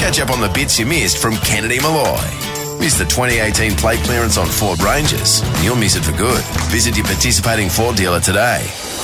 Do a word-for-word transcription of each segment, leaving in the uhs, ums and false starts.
Catch up on the bits you missed from Kennedy Malloy. Miss the twenty eighteen plate clearance on Ford Rangers, and you'll miss it for good. Visit your participating Ford dealer today.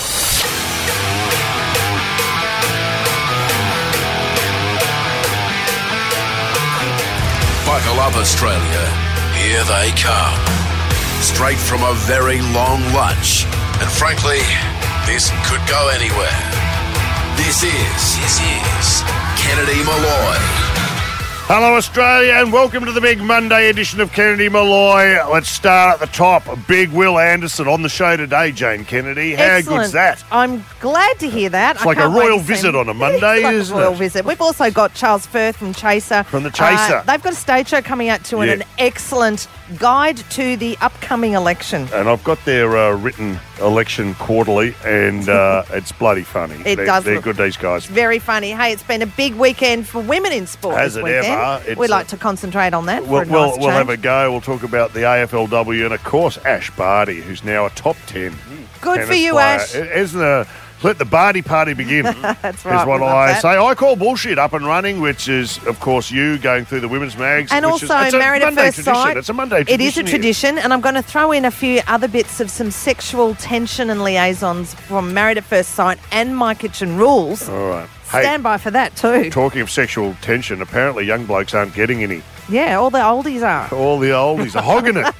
Buckle up, Australia. Here they come. Straight from a very long lunch. And frankly, this could go anywhere. This is, this is Kennedy Malloy. Hello, Australia, and welcome to the big Monday edition of Kennedy Malloy. Let's start at the top. Big Will Anderson on the show today, Jane Kennedy. How Excellent. good's that? I'm glad to hear that. It's I like a can't wait royal to see visit him. on a Monday, It's like isn't a royal it? visit. We've also got Charles Firth from Chaser. From the Chaser. Uh, they've got a stage show coming out to Yeah. an excellent guide to the upcoming election. And I've got their uh, written election quarterly, and uh, it's bloody funny. It they're, does They're look- good, these guys. Very funny. Hey, it's been a big weekend for women in sport Has this it weekend. ever? It's We'd a- like to concentrate on that We'll, for a we'll, nice we'll have a change. go. We'll talk about the A F L W and, of course, Ash Barty, who's now a top ten. Good tennis for you, player. Ash. It isn't a... Let the Barty party begin. That's Is right, what we love I that. say. I call bullshit up and running, which is, of course, you going through the women's mags. And which also is, it's a Married at Monday First tradition. Sight. It's a Monday It tradition. is a here. tradition, and I'm going to throw in a few other bits of some sexual tension and liaisons from Married at First Sight and My Kitchen Rules. All right. Hey, Stand by for that too. talking of sexual tension, apparently young blokes aren't getting any. Yeah, all the oldies are. All the oldies are hogging it.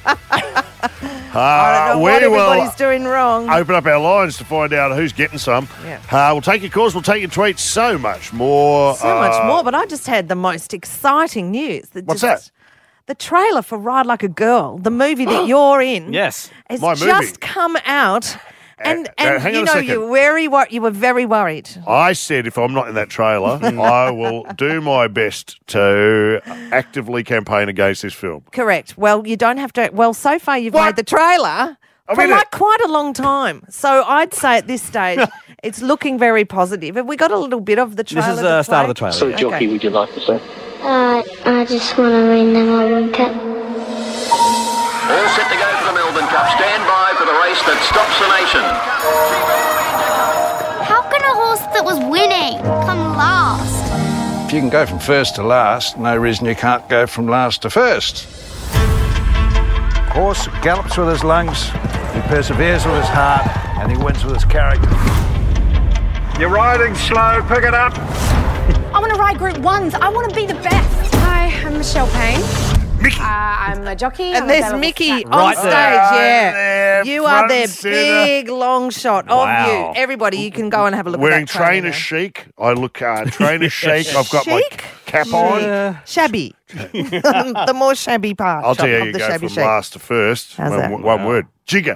Uh, I don't know what we will everybody's doing wrong. open up our lines to find out who's getting some. Yeah. Uh, we'll take your calls, we'll take your tweets, so much more. So much Uh, more, but I just had the most exciting news. That What's just, the trailer for Ride Like a Girl, the movie that you're in. Yes. It's My movie. just come out. And, Uh, and uh, hang you on a know, second. you were very wor- you were very worried. I said if I'm not in that trailer, I will do my best to actively campaign against this film. Correct. Well, you don't have to. Well, so far you've What? made the trailer I for mean, like it- quite a long time. So I'd say at this stage it's looking very positive. Have we got a little bit of the This trailer? is to the start of the play? trailer. So, yeah. Jockey, would you like to say? Uh, I just want to ring the Melbourne Cup. All set to go for the Melbourne Cup. Stand by for the race that stops the nation. How can a horse that was winning come last? If you can go from first to last, no reason you can't go from last to first. Horse gallops with his lungs, he perseveres with his heart, and he wins with his character. You're riding slow, pick it up. I want to ride Group Ones. I want to be the best. Hi, I'm Michelle Payne. Mickey. Uh, I'm a jockey. And I'm there's available Mickey for on Right stage, there. yeah. there, You are front their centre. big long shot of Wow. you. Everybody, you can go and have a look Wearing at that trailer trainer now. chic. I look uh, trainer chic. I've got my Chic? cap on. Yeah. Shabby. the more shabby part I'll tell you how of you the go shabby from chic. last to first. How's one that? one Wow. word. Jigger.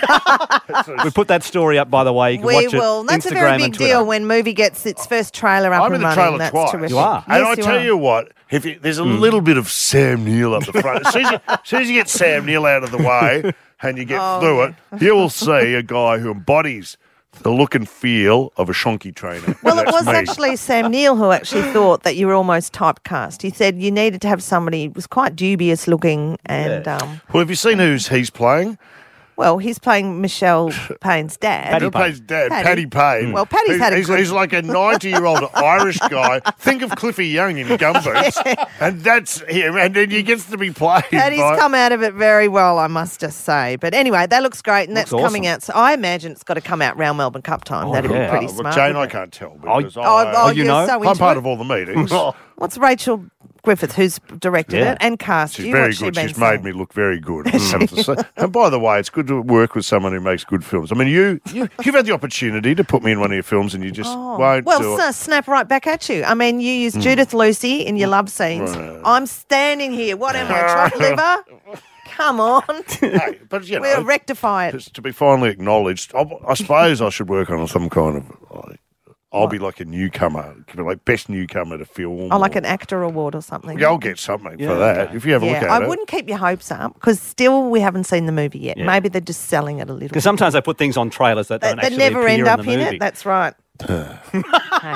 We put that story up, by the way. You can We watch will. it. That's Instagram a very and big Twitter. deal when movie gets its first trailer up I'm and in the running. trailer That's twice. terrific. You are. And Yes, I you tell are. you what, if you, there's a little bit of Sam Neill up the front. As soon as you, as soon as you get Sam Neill out of the way and you get Oh, through yeah. it, you will see a guy who embodies the look and feel of a shonky trainer. Well, it That's was me. actually Sam Neill who actually thought that you were almost typecast. He said you needed to have somebody who was quite dubious looking and, um, Well, have you seen who's he's playing? well, he's playing Michelle Payne's dad. Paddy Who plays Dad? Paddy. Paddy Payne. Well, Paddy's He's- had a he's, good- he's like a ninety-year-old Irish guy. Think of Cliffy Young in gumboots, and that's him. And then he gets to be played. Paddy's by- come out of it very well, I must just say. But anyway, that looks great, and Looks that's coming awesome. out. So I imagine it's got to come out round Melbourne Cup time. Oh, That'd yeah. be pretty Oh, smart. well, Jane, wouldn't I it? can't tell because Oh, I, oh, you you're know? so I'm into part it. of all the meetings. What's Rachel Griffith, who's directed Yeah. it and cast She's you? very What's she good. been She's saying? made me look very good. I have to say. And by the way, it's good to work with someone who makes good films. I mean, you, you you've had the opportunity to put me in one of your films, and you just Oh. won't well, do it. s- snap right back at you. I mean, you use Judith Lucy in your love scenes. Right. I'm standing here. What am I, chopped liver? Come on. Hey, but you We'll know, rectify it. just to be finally acknowledged. I, I suppose I should work on some kind of. Like, I'll be like a newcomer, like best newcomer to film. Oh, like or- an actor award or something. Yeah, I'll get something Yeah, for that okay. if you have a Yeah, look at I it. wouldn't keep your hopes up because still we haven't seen the movie yet. Yeah. Maybe they're just selling it a little. Because sometimes they put things on trailers that They, don't they actually never appear end up in the in movie. it. That's right. Hey.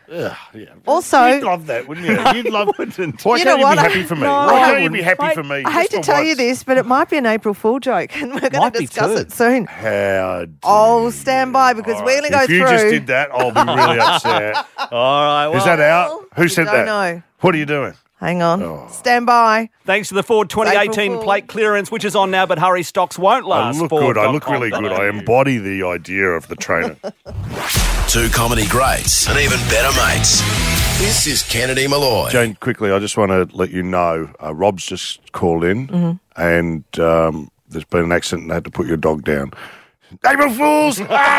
Ugh, yeah. Also- You'd love that, wouldn't you? You'd love it. Why You can't know you what? be happy for me? No, Why I can't you be happy Wait, for me? I hate to Just for tell you once? this, but it might be an April Fool joke, and we're going Might to be discuss too. it soon. How Oh, stand by because All we're right. going to go If you through. just did that, I'll be really upset. All right. Well, Is that out? Who we said don't that? know. What are you doing? Hang on. Oh. Stand by. thanks to the Ford twenty eighteen April Fool. plate clearance, which is on now, but hurry, stocks won't I last. look Ford good. I dot look com really dot good. a u. I embody the idea of the trainer. Two comedy greats and even better mates. This is Kennedy Malloy. Jane, quickly, I just want to let you know, uh, Rob's just called in Mm-hmm. and um, there's been an accident and they had to put your dog down. April Fools!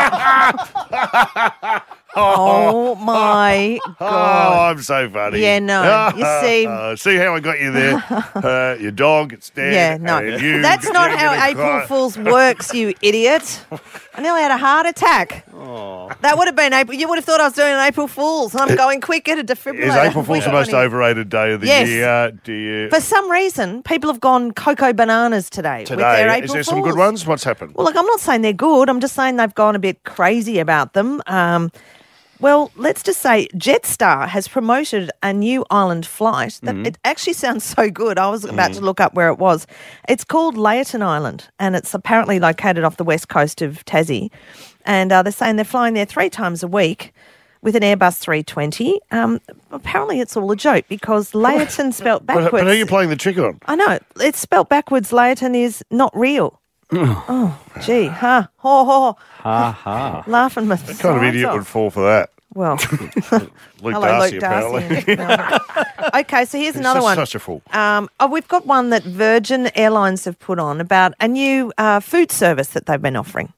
Oh, my Oh, God. I'm so funny. Yeah, no. You see- Uh, see how I got you there? Uh, your dog, it's dead. Yeah, no. and you- That's not you're how gonna April cry. Fool's works, you idiot. I nearly had a heart attack. That would have been April. You would have thought I was doing an April Fool's. I'm going quick, get a defibrillator. Is April Fool's the Quick, most honey. overrated day of the Yes. year? Do you... For some reason, people have gone cocoa bananas today, with their Today, April is there some Fools. good ones? What's happened? Well, look, I'm not saying they're good. I'm just saying they've gone a bit crazy about them. Um, well, let's just say Jetstar has promoted a new island flight that it actually sounds so good. I was about to look up where it was. It's called Layton Island, and it's apparently located off the west coast of Tassie. And uh, they're saying they're flying there three times a week with an Airbus three twenty. Um, apparently, it's all a joke because Layton spelt But, backwards. but who are you playing the trick on? I know. It's spelt backwards. Layton is not real. Oh, gee, huh? Ho, ho. Ha ha. Laughing my What kind of idiot would fall for that? Well, Luke hello, Darcy, Luke apparently. Darcy. Okay, so here's He's another such, one. such a fool. Um, oh, we've got one that Virgin Airlines have put on about a new uh, food service that they've been offering.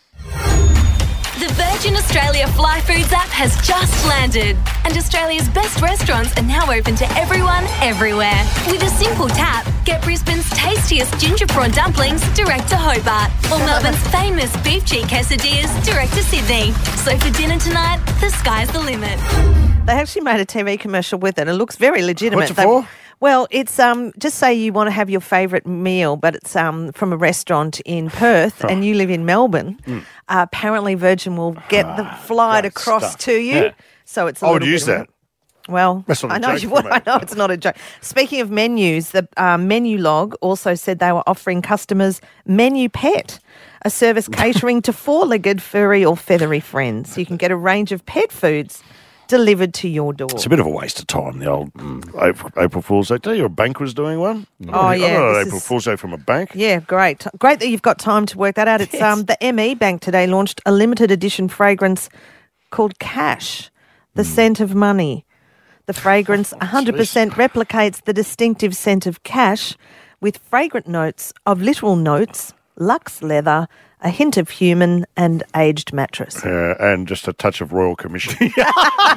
The Virgin Australia Fly Foods app has just landed, and Australia's best restaurants are now open to everyone, everywhere. With a simple tap, get Brisbane's tastiest ginger prawn dumplings direct to Hobart, or Melbourne's famous beef cheek quesadillas direct to Sydney. So for dinner tonight, the sky's the limit. They actually made a T V commercial with it. It looks very legitimate. What's it They've- for? Well, it's um just say you want to have your favourite meal, but it's um from a restaurant in Perth, and you live in Melbourne. Mm. Uh, apparently, Virgin will get the flight great across stuff. to you. Yeah. So it's a I little would use bit of a- that. Well, That's not a I know joke you for would. me. I know it's not a joke. Speaking of menus, the uh, Menu Log also said they were offering customers Menu Pet, a service catering to four-legged, furry, or feathery friends. You can get a range of pet foods delivered to your door. It's a bit of a waste of time, the old April, April Fool's Day. Did your bank was doing one? Oh, I yeah, got an this April is- Fool's Day from a bank. Yeah, great. Great that you've got time to work that out. It's um the M E Bank today launched a limited edition fragrance called Cash, the scent of money. The fragrance one hundred percent replicates the distinctive scent of cash with fragrant notes of literal notes, luxe leather, a hint of human and aged mattress. Uh, and just a touch of Royal Commission. how,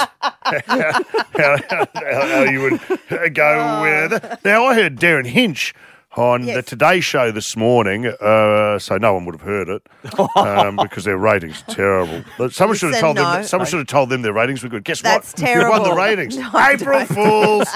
how, how you would go with it. Now, I heard Darren Hinch on Yes. the Today Show this morning, uh, so no one would have heard it um, because their ratings are terrible. But someone should have Listen, told them. no. That, someone should have told them their ratings were good. Guess That's what? We won the terrible. ratings. No, April don't. Fools.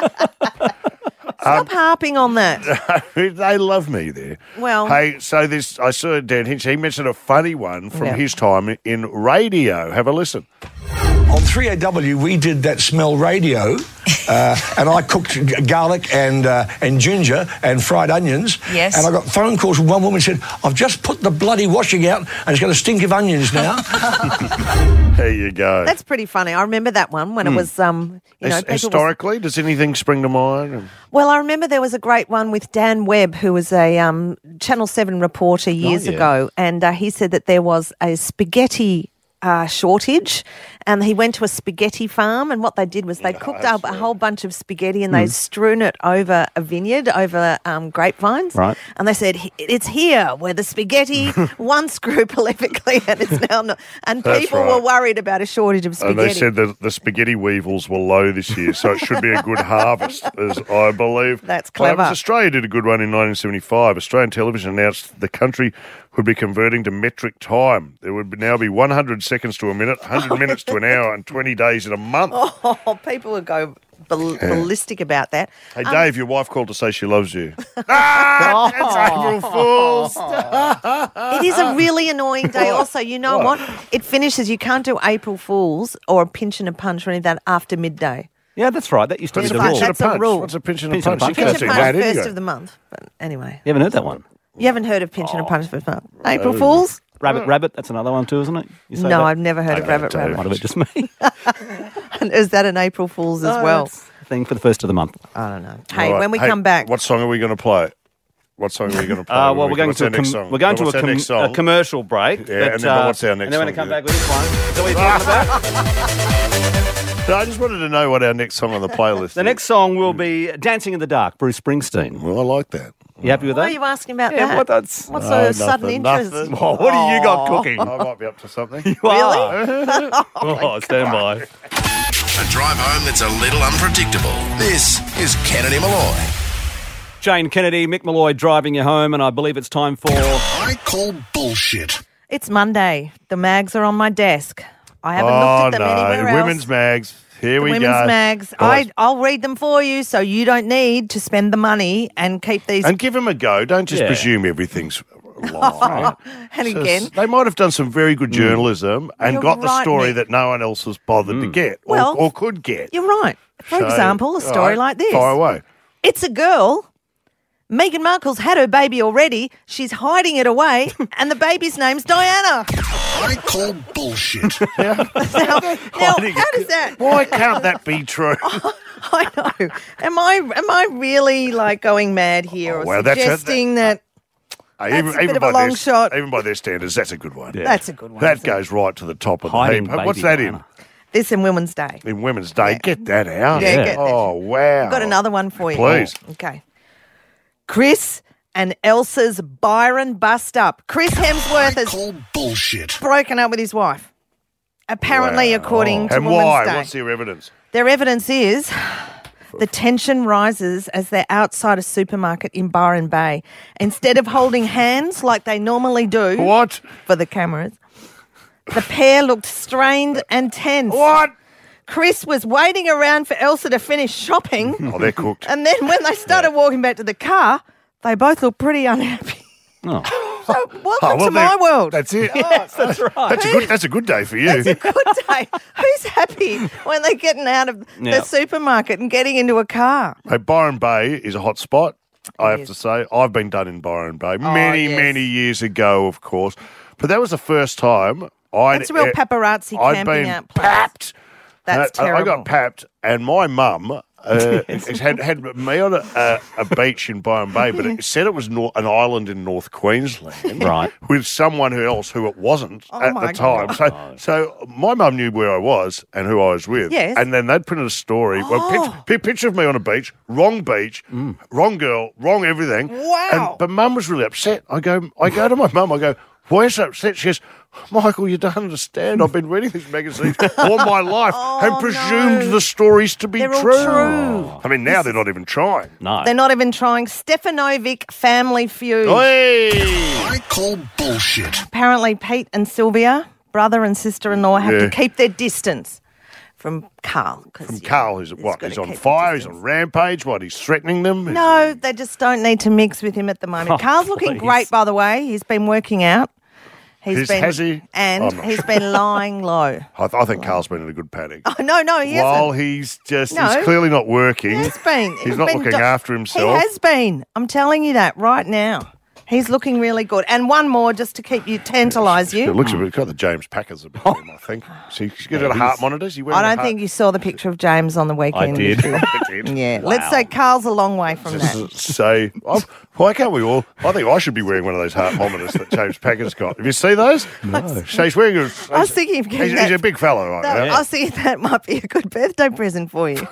Stop harping on that. They love me there. Well- hey, so this I saw Dan Hinch. He mentioned a funny one from Yeah. his time in radio. Have a listen. On three A W, we did that smell radio, uh, and I cooked g- garlic and uh, and ginger and fried onions. Yes. And I got phone calls from one woman said, "I've just put the bloody washing out, and it's got a stink of onions now." There you go. That's pretty funny. I remember that one when it was um you know His- people was- historically, does anything spring to mind? Well, I remember there was a great one with Dan Webb, who was a um, Channel seven reporter years yeah. ago, and uh, he said that there was a spaghetti uh, shortage, and he went to a spaghetti farm, and what they did was they cooked up a whole bunch of spaghetti, and they strewn it over a vineyard, over um, grapevines, Right. and they said, "He- it's here where the spaghetti once grew prolifically, and it's now not." And That's people right. were worried about a shortage of spaghetti. And they said that the spaghetti weevils were low this year, so it should be a good harvest, as I believe. That's Well, that clever. was Australia did a good one in nineteen seventy-five. Australian television announced the country would be converting to metric time. There would now be one hundred seconds to a minute, one hundred minutes to an hour, and twenty days in a month. Oh, people would go ball- ballistic about that. Hey, Um, Dave, your wife called to say she loves you. ah, it's April Fool's. It is a really annoying day. Also, you know what? It finishes. You can't do April Fools or a pinch and a punch or any of that after midday. Yeah, that's right. That used to be That's the right. rule. That's a rule. What's a pinch and a Pinch and a punch? punch. You Pinch can't and do punch that, first anyway. of the month. But anyway, You haven't heard that one? you haven't heard of pinch and a punch first of the month. April Oh. Fools? Rabbit, rabbit. That's another one too, isn't it? You say No, that? I've never heard of Okay, Rabbit Dave. Rabbit. Might have been just me. And is that an April Fools as No, well? that's a thing for the first of the month. I don't know. Hey, All right. when we Hey, come back, what song are we going to play? What song are we going to play? Uh, well, we're going What's to our a next com- song? we're going What's to a, our com- next song? a commercial break. Yeah, and then what's our next And then when I song, come yeah? back with this one, is that what you're talking about? No, I just wanted to know what our next song on the playlist The is. next song will be "Dancing in the Dark," Bruce Springsteen. Well, I like that. You happy with why that? are you asking about Yeah, that? what that's- What's No, the sudden nothing, interest? nothing. Oh, what have you got cooking? I might be up to something. Really? Oh, stand by. A drive home that's a little unpredictable. This is Kennedy Malloy. Jane Kennedy, Mick Malloy driving you home, and I believe it's time for. I call bullshit. It's Monday. The mags are on my desk. I haven't Oh, looked at them no. anywhere else. Women's mags. Here The we women's go. mags. Guys, I, I'll read them for you so you don't need to spend the money and keep these. and give them a go. Don't just Yeah. presume everything's lie. And So again, s- they might have done some very good journalism and You're got the right, story Nick. that no one else has bothered to get or, Well, or could get. you're right. For So, example, a all story right, like this. Fire away. It's a girl. Meghan Markle's had her baby already. She's hiding it away, and the baby's name's Diana. I call bullshit. Now, now how does that? Why can't that be true? I know. Am I am I really like going mad here, or Oh, well, that's a- suggesting that? Hey, That's a bit of a by long their, shot. Even by their standards, that's a good one. That's a good one. That isn't it? goes right to the top of the Hiding heap. What's baby that Diana. This in Women's Day. in? In Women's Day. Get that out. Yeah, get that. Oh, wow. I've got another one for you. Please. Okay. Chris and Elsa's Byron bust up. Chris Hemsworth I has call bullshit. broken up with his wife. Apparently, Wow. according to And Women's why? Day. What's their evidence? Their evidence is the tension rises as they're outside a supermarket in Byron Bay. Instead of holding hands like they normally do What? for the cameras, the pair looked strained and tense. What? Chris was waiting around for Elsa to finish shopping, Oh, they're cooked. and then when they started walking back to the car, they both looked pretty unhappy. Oh. So, welcome Oh, well, to my they- world. That's it. Yes, that's right. That's a good. That's a good day for you. Good day. Who's happy when they're getting out of Yeah. the supermarket and getting into a car? Hey, Byron Bay is a hot spot. I have is. to say, I've been done in Byron Bay many, yes. many years ago, of course. But that was the first time I'd. It's a real eh, paparazzi I'd camping been out place. papped. That's Uh, I- I terrible. got papped, and my mum uh, had had me on a, a, a beach in Byron Bay, but it said it was nor- an island in North Queensland, Right. with someone who else who it wasn't Oh at my the time. God. So, so my mum knew where I was and who I was with, Yes. and then they'd printed a story, well, Oh. picture, pi- picture of me on a beach, wrong beach, wrong girl, wrong everything. Wow. And, but mum was really upset. I go, I go to my mum. I go, why is she upset? She goes, Michael, you don't understand. I've been reading these magazines all my life and presumed no. the stories to be They're all true. true. I mean, now they're not even trying. No. They're not even trying. Stefanovic family feud. Hey! I call bullshit. Apparently, Pete and Sylvia, brother and sister-in-law, have Yeah. to keep their distance from Carl. 'cause, From you know, Carl, who's he's what? gotta He's on keep the fire. He's distance. on rampage. What? He's threatening them. Is No, they just don't need to mix with him at the moment. Oh, Carl's looking please. great, by the way. He's been working out. He's He's- been, has he? And I'm not he's sure. been lying low. I, th- I think Carl's been in a good paddock. Oh, no, no, he While hasn't. he's just, No. he's clearly not working. He has been. He's He's not been looking do- after himself. He has been. I'm telling you that right now. He's looking really good. And one more just to keep you, tantalise It you. looks a bit, got the James Packers a bit on him, I think. See, she's got a heart monitors. You I don't think you saw the picture of James on the weekend. I did. did you? I did. Yeah. Let's say Carl's a long way from that. Say, oh, why can't we all? I think I should be wearing one of those heart monitors that James Packers got. Have you seen those? No. So he's wearing a. I was thinking of getting he's, he's that- a big fellow, right? That- now. I was thinking that might be a good birthday present for you.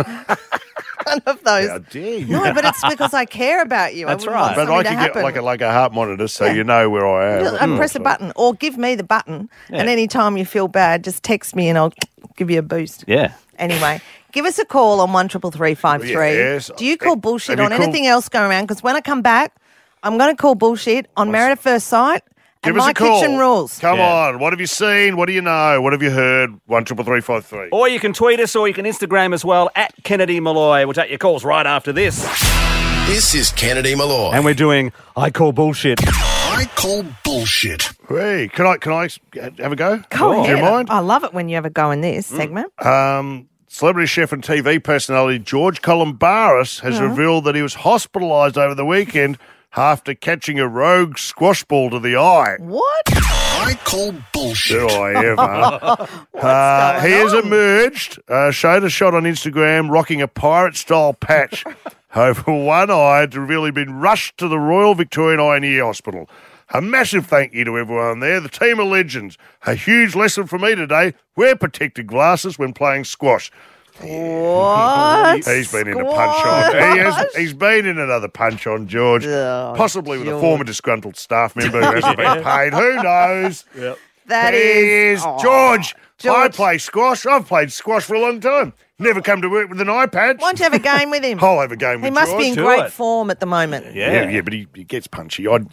One of those. How dare you? No, but it's because I care about you. That's I wouldn't right. want But I something to could get happen. like a like a heart monitor so Yeah. you know where I am. Just- and press a button, or give me the button, and any time you feel bad, just text me and I'll give you a boost. Yeah. Anyway, give us a call on one triple three five three. Yes. Do you call bullshit Have you on called- anything else going around? Because when I come back, I'm going to call bullshit on Married at First Sight Give And us my a call. kitchen rules. Come Yeah. on. What have you seen? What do you know? What have you heard? One triple three five three. Or you can tweet us or you can Instagram as well, at Kennedy Malloy. We'll take your calls right after this. This is Kennedy Malloy. And we're doing I Call Bullshit. I call bullshit. Hey, can I can I have a go? Go Do ahead. you mind? I love it when you have a go in this segment. Um, celebrity chef and T V personality George Columbaris has revealed that he was hospitalised over the weekend after catching a rogue squash ball to the eye. What? I call bullshit. Do I ever? uh, he has emerged, uh, showed a shot on Instagram, rocking a pirate-style patch over one eye to reveal he'd been rushed to the Royal Victorian Eye and Ear Hospital. A massive thank you to everyone there, the team of legends. A huge lesson for me today, wear protected glasses when playing squash. What? He's been in a punch on. He has, he's been in another punch on, George. Oh, Possibly with George. a former disgruntled staff member who hasn't been paid. Who knows? Yep. That He is is oh, George. I George. play squash. I've played squash for a long time. Never come to work with an eye patch. Why don't you have a game with him? I'll have a game He with must George. be in Do great it. form at the moment. Yeah. Yeah, yeah, but he, he gets punchy. I,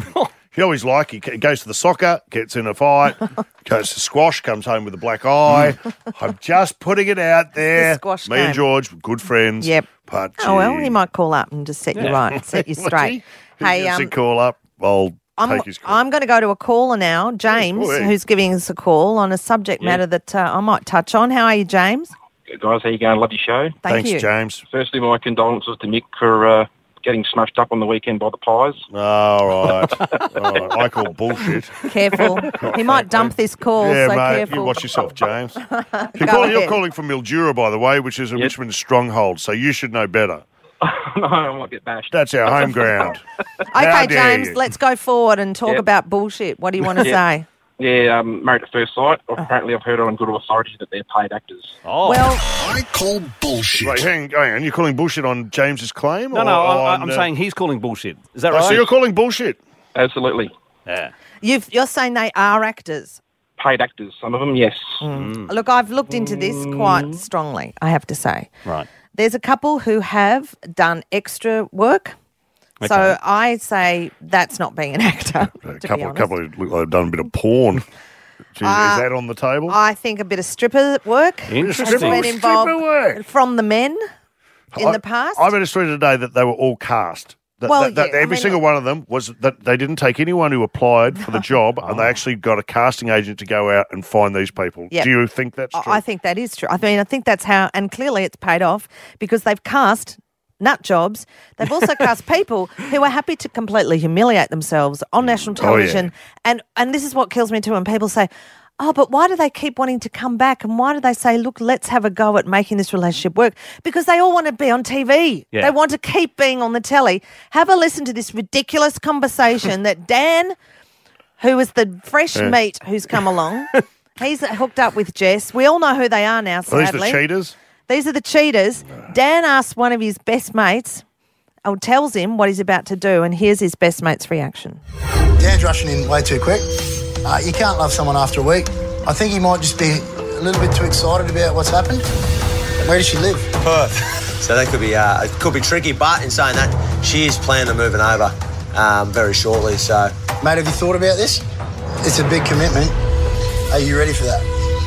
he always like, he goes to the soccer, gets in a fight, goes to squash, comes home with a black eye. I'm just putting it out there. The squash Me game. and George were good friends. Yep. But, Oh, well, gee, he might call up and just set you right, set you would straight. he? Hey, He gives a um, call up. I'll I'm, take his call. I'm going to go to a caller now, James, Yes, boy. who's giving us a call on a subject matter that uh, I might touch on. How are you, James? Good guys, how you going? Love your show. Thank Thanks, you. James. Firstly, my condolences to Mick for uh, getting smashed up on the weekend by the Pies. All right. All right. I call bullshit. Careful. He might dump this call, Yeah, so mate. careful. You watch yourself, James. You're, Go calling, you're ahead. calling from Mildura, by the way, which is a Yep. Richmond stronghold, so you should know better. No, I might get bashed. That's our home ground. Okay, How dare James, you. let's go forward and talk Yep. about bullshit. What do you want to Yep. say? Yeah, um, Married at First Sight. Apparently, I've heard on good authority that they're paid actors. Oh. Well, I call bullshit. Wait, hang, hang on. You're calling bullshit on James's claim? no, or no, I, on, I'm uh, saying he's calling bullshit. Is that Oh, right? so you're calling bullshit? Absolutely. Yeah. you've, you're saying they are actors. Paid actors, some of them, yes. Look, I've looked into this quite strongly, I have to say. Right. There's a couple who have done extra work. So Okay. I say that's not being an actor. A to couple, be a honest. couple who look like they've done a bit of porn. Gee, Uh, is that on the table? I think a bit of stripper work has Interesting. been Stripper involved work. from the men in I- the past. I read a story today that they were all cast. That, Well, that, that yeah, I every mean- single one of them was that they didn't take anyone who applied for the job, and they actually got a casting agent to go out and find these people. Yep. Do you think that's I- true? I think that is true. I mean, I think that's how, and clearly it's paid off because they've cast nut jobs. They've also cast people who are happy to completely humiliate themselves on national Oh, yeah. television. And and this is what kills me too when people say, oh, but why do they keep wanting to come back? And why do they say, look, let's have a go at making this relationship work? Because they all want to be on T V. Yeah. They want to keep being on the telly. Have a listen to this ridiculous conversation that Dan, who is the fresh meat who's come along, he's hooked up with Jess. We all know who they are now, Are these sadly. the cheaters? These are the cheaters. Dan asks one of his best mates, or tells him what he's about to do, and here's his best mate's reaction. Dan's rushing in way too quick. Uh, you can't love someone after a week. I think he might just be a little bit too excited about what's happened. Where does she live? Perth. So that could be uh, it could be tricky, but in saying that, she is planning on moving over um, very shortly. So, Mate, have you thought about this? It's a big commitment. Are you ready for that?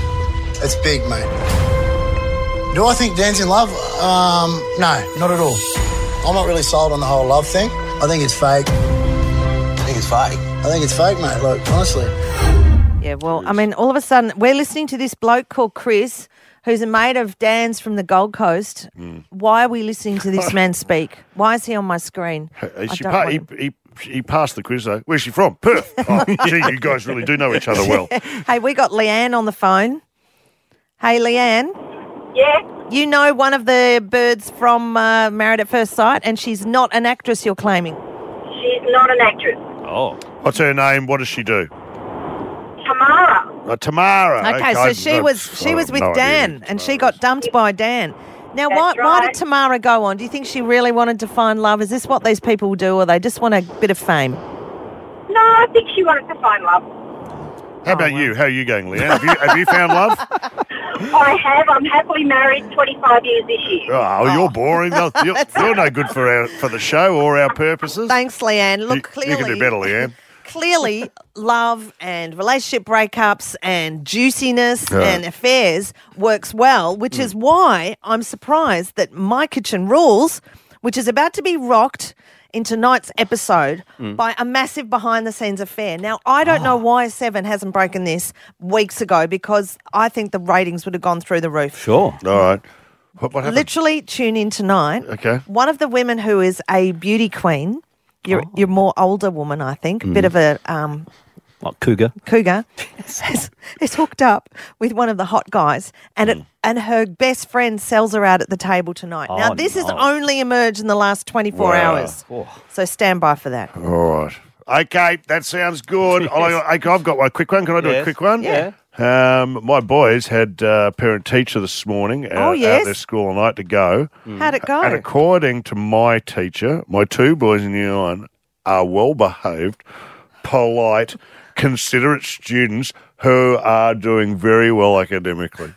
It's big, mate. Do I think Dan's in love? Um, no, not at all. I'm not really sold on the whole love thing. I think it's fake. I think it's fake. I think it's fake, mate. Look, honestly. Yeah, well, I mean, all of a sudden, we're listening to this bloke called Chris, who's a mate of Dan's from the Gold Coast. Why are we listening to this man speak? Why is he on my screen? Uh, I she don't pa- want he, him. he, he passed the quiz, though. Where's she from? Perth. Oh, gee, you guys really do know each other well. Hey, we got Leanne on the phone. Hey, Leanne. Yeah. You know one of the birds from uh, Married at First Sight, and she's not an actress, you're claiming. She's not an actress. Oh. What's her name? What does she do? Tamara. Uh, Tamara. Okay, so I- she I- was she I was have with no idea. Dan, and she got dumped by Dan. Now, why That's why did right. Tamara go on? Do you think she really wanted to find love? Is this what these people do, or they just want a bit of fame? No, I think she wanted to find love. How about you? How are you going, Leanne? Have you, have you found love? I have. I'm happily married twenty-five years this year. Oh, you're boring. No, You're, you're no good for our for the show or our purposes. Thanks, Leanne. Look, you, clearly you can do better, Leanne. clearly love and relationship breakups and juiciness Yeah. and affairs works well, which is why I'm surprised that My Kitchen Rules, which is about to be rocked in tonight's episode Mm. by a massive behind-the-scenes affair. Now, I don't know why Seven hasn't broken this weeks ago, because I think the ratings would have gone through the roof. Sure. All right. What, what happened? Literally tune in tonight. Okay. One of the women who is a beauty queen, you're, Oh. you're more older woman, I think, a Mm. bit of a um, Like cougar. cougar, is, is hooked up with one of the hot guys, and it, and her best friend sells her out at the table tonight. now, Oh, this has no. only emerged in the last twenty-four Wow. hours, so stand by for that. All right. Okay, that sounds good. I, I, I've got one quick one. Can I do a Yes. quick one? Yeah. Um, my boys had uh, parent-teacher this morning uh, Oh, out yes. at their school all night to go. How'd it go? And according to my teacher, my two boys in year nine are well-behaved, polite, considerate students who are doing very well academically.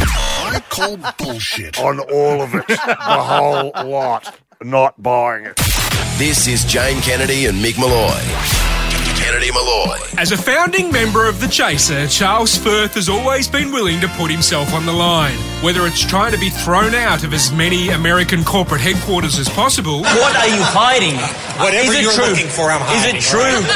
I call bullshit. On all of it. The whole lot. Not buying it. This is Jane Kennedy and Mick Malloy. Kennedy Malloy. As a founding member of the Chaser, Charles Firth has always been willing to put himself on the line. Whether it's trying to be thrown out of as many American corporate headquarters as possible. What are you hiding? Whatever Is it you're true? looking for, I'm hiding. Is it true?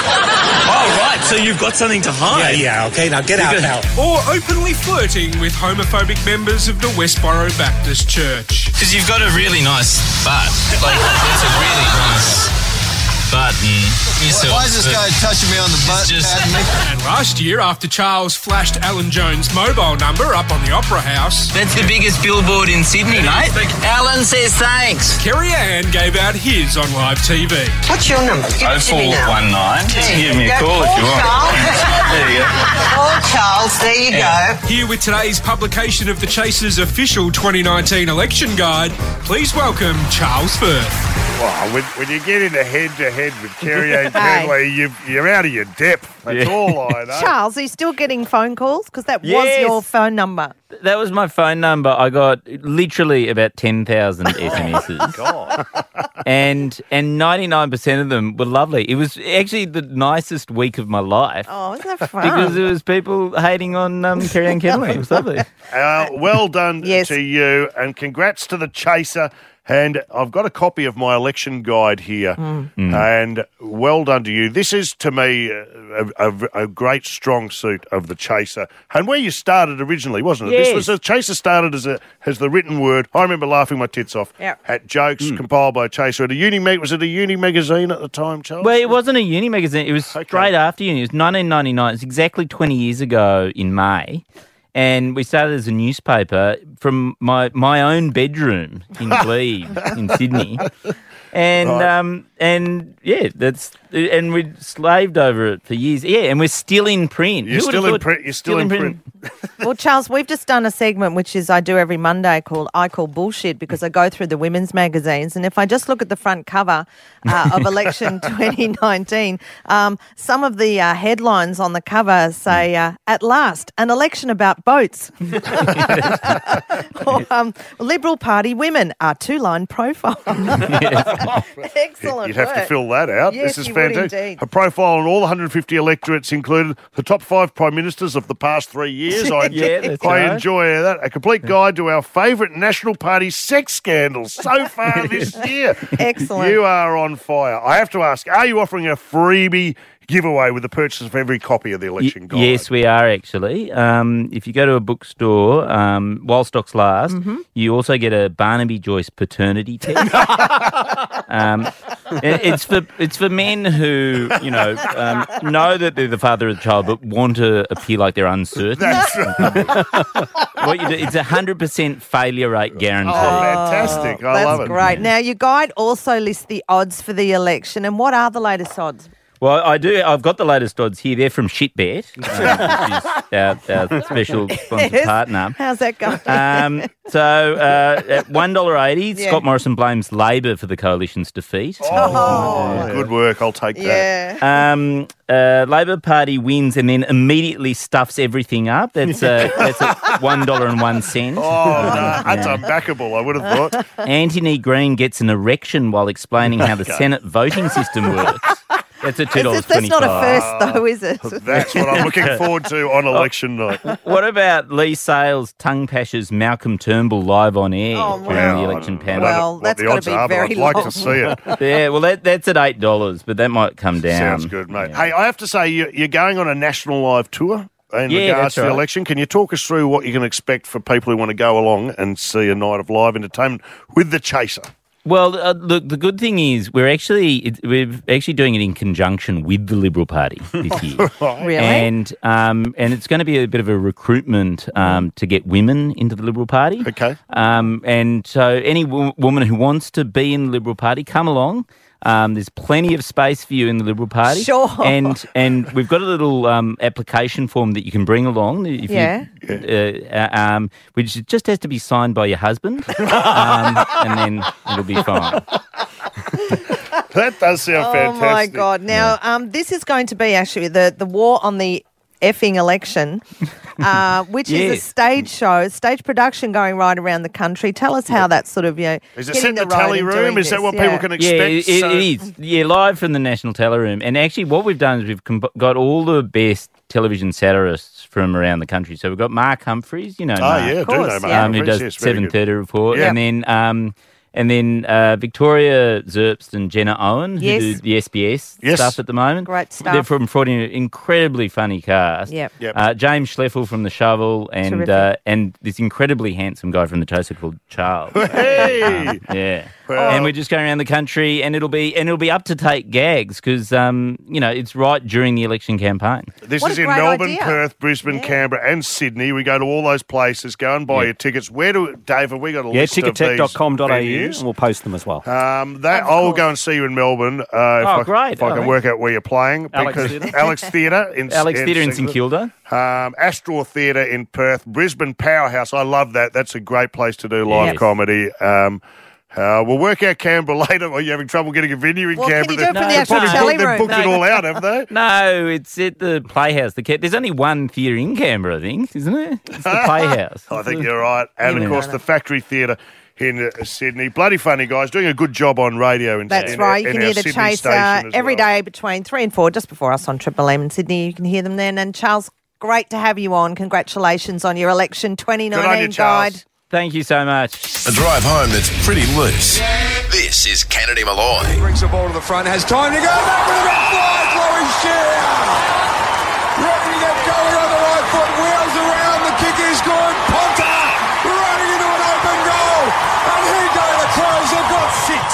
Oh, right, so you've got something to hide. Yeah, yeah, okay, now get out now. Or openly flirting with homophobic members of the Westboro Baptist Church. Because you've got a really nice butt. Like, it's a really nice butt. And yourself, Why is this but guy touching me on the butt, it's just- patting me? And last year, after Charles flashed Alan Jones' mobile number up on the Opera House, That's the biggest billboard in Sydney, mate. Alan says thanks. Kerry Ann gave out his on live T V. What's your number? Give it to me now. oh four one nine. You can give me a Yeah, call if you call want. Charles. There you go. Oh, Charles, there you go. Here with today's publication of the Chaser's official twenty nineteen election guide, please welcome Charles Firth. Wow, when, when you get into head-to-head with Kerry Ann Hey. Kenley, you, you're out of your depth. That's Yeah. all I know. Charles, are you still getting phone calls? Because that was Yes. your phone number. That was my phone number. I got literally about ten thousand S M Ses. God. And and ninety-nine percent of them were lovely. It was actually the nicest week of my life. Oh, isn't that fun? Because there was people hating on um, Kerry Ann Kenley. It was lovely. Uh, well done Yes. to you, and congrats to the Chaser. And I've got a copy of my election guide here, Mm. and well done to you. This is, to me, a, a, a great strong suit of the Chaser, and where you started originally, wasn't it? This Yes. was the Chaser started as a as the written word. I remember laughing my tits off Yep. at jokes compiled by Chaser at a uni mag. Was it a uni magazine at the time, Charles? Well, it wasn't a uni magazine. It was straight after uni. It was nineteen ninety-nine. It's exactly twenty years ago in May. And we started as a newspaper from my, my own bedroom in Glebe in Sydney. And Right. um and yeah, that's and we slaved over it for years. Yeah, and we're still in print. You're Who would still have in thought- print. You're still in print. Well, Charles, we've just done a segment which is I do every Monday called I Call Bullshit, because I go through the women's magazines, and if I just look at the front cover uh, of Election twenty nineteen, um, some of the uh, headlines on the cover say, uh, "At last, an election about boats." or, um, Liberal Party women are two-line profile. Excellent. You'd have to work. fill that out. Yes, this is you would fantastic. indeed. A profile on all one hundred fifty electorates included the top five prime ministers of the past three years. I, Yeah, that's I right. enjoy that. A complete guide to our favourite National Party sex scandals so far this year. Excellent. You are on fire. I have to ask, are you offering a freebie giveaway with the purchase of every copy of the election guide? Yes, we are actually. Um, if you go to a bookstore, um, while stocks last, Mm-hmm. you also get a Barnaby Joyce paternity test. um, it- it's for it's for men who you know um, know that they're the father of the child, but want to appear like they're uncertain. That's right. What you do, it's a hundred percent failure rate guarantee. Oh, fantastic. I That's love it. great. Now, your guide also lists the odds for the election, and what are the latest odds? Well, I do. I've got the latest odds here. They're from Shitbet, uh, which is our, our special sponsor Yes. partner. How's that going? Um, so uh, at one dollar eighty, Yeah. Scott Morrison blames Labor for the coalition's defeat. Oh, good work. I'll take that. Yeah. Um, uh, Labor Party wins and then immediately stuffs everything up. That's uh, that's at one dollar and one cent. Oh, no, that's unbackable, I would have thought. Anthony Green gets an erection while explaining how the Senate voting system works. That's a two dollars That's not a twenty-five. first, though, is it? That's what I'm looking forward to on election night. What about Lee Sales, Tongue Pash's Malcolm Turnbull live on air Oh, during wow. the election I panel? don't know Well, what that's the gotta odds be are, but very I'd like long. to see it. Yeah, well, that, that's at eight dollars, but that might come down. Sounds good, mate. Hey, I have to say, you- you're going on a national live tour in Yeah, regards that's to the right. election. Can you talk us through what you can expect for people who want to go along and see a night of live entertainment with the Chaser? Well, uh, look, the good thing is we're actually it, we're actually doing it in conjunction with the Liberal Party this year. Really? And um, and it's going to be a bit of a recruitment um, to get women into the Liberal Party. Okay. Um, and so any w- woman who wants to be in the Liberal Party, come along. Um, there's plenty of space for you in the Liberal Party. Sure. And and we've got a little um, application form that you can bring along. If Yeah. You, uh, uh, um, which just has to be signed by your husband, um, and then it'll be fine. That does sound Oh, fantastic. my God. Now, um, this is going to be actually the, the war on the effing election, uh, which is a Yes. stage show, stage production going right around the country. Tell us how that's sort of, you know, Is it hitting set in the the road tally and room? doing Is that this, what yeah. people can expect? Yeah, it, it So- is. Yeah, live from the National Tally Room. And actually, what we've done is we've com- got all the best television satirists from around the country. So we've got Mark Humphreys, you know, Oh, Mark, yeah, I do course, know Mark yeah. um, who Humphries, does yes, very seven good. thirty Report, Yeah. and then um, and then uh, Victoria Zerbst and Jenna Owen, who Yes. do the S B S Yes. stuff at the moment. Great They're stuff. from brought in an incredibly funny cast. Yep. Yep. Uh, James Schleffel from The Shovel, and Terrific. uh, and this incredibly handsome guy from The Chaser called Charles. Hey! Um, yeah. Well- and we're just going around the country, and it'll be and it'll be up to take gags because um, you know it's right during the election campaign. This What is a in great Melbourne, idea. Perth, Brisbane, Canberra, and Sydney. We go to all those places. Go and buy Yeah. your tickets. Where do Dave? Have we got a Yeah, list of tickettech dot com dot a these u, venues? and we'll post them as well. Um, that Of I will course. go and see you in Melbourne. Uh, if Oh, I, great. If I Oh, can thanks. work out where you're playing, Alex because Theatre. Alex Theatre in Alex Theatre in St Kilda. Um, Astor Theatre in Perth, Brisbane Powerhouse. I love that. That's a great place to do live Yes. comedy. Um, uh, we'll work out Canberra later. Are you having trouble getting a venue in Well, can Canberra? you do it from No, the it's actual fine. tally They've room? booked it all out, have they? No, it's at the Playhouse. The Ca- There's only one theatre in Canberra, I think, isn't it? It's the Playhouse. I think you're right. And, Yeah. of course, the Factory Theatre in uh, Sydney. Bloody funny guys, doing a good job on radio in That's in, right. You in can our hear the Sydney Chaser station as every well. day between three and four, just before us on Triple M in Sydney. You can hear them then. And Charles, great to have you on. Congratulations on your election twenty Good on nineteen you, Charles. guide. Thank you so much. A drive home that's pretty loose. This is Kennedy Malloy. Brings the ball to the front, has time to go back with a big fly, Chloe Shear. Ready to get going on the right foot, wheels around, the kick is good. Ponta running into an open goal, and here go the Crows, they've got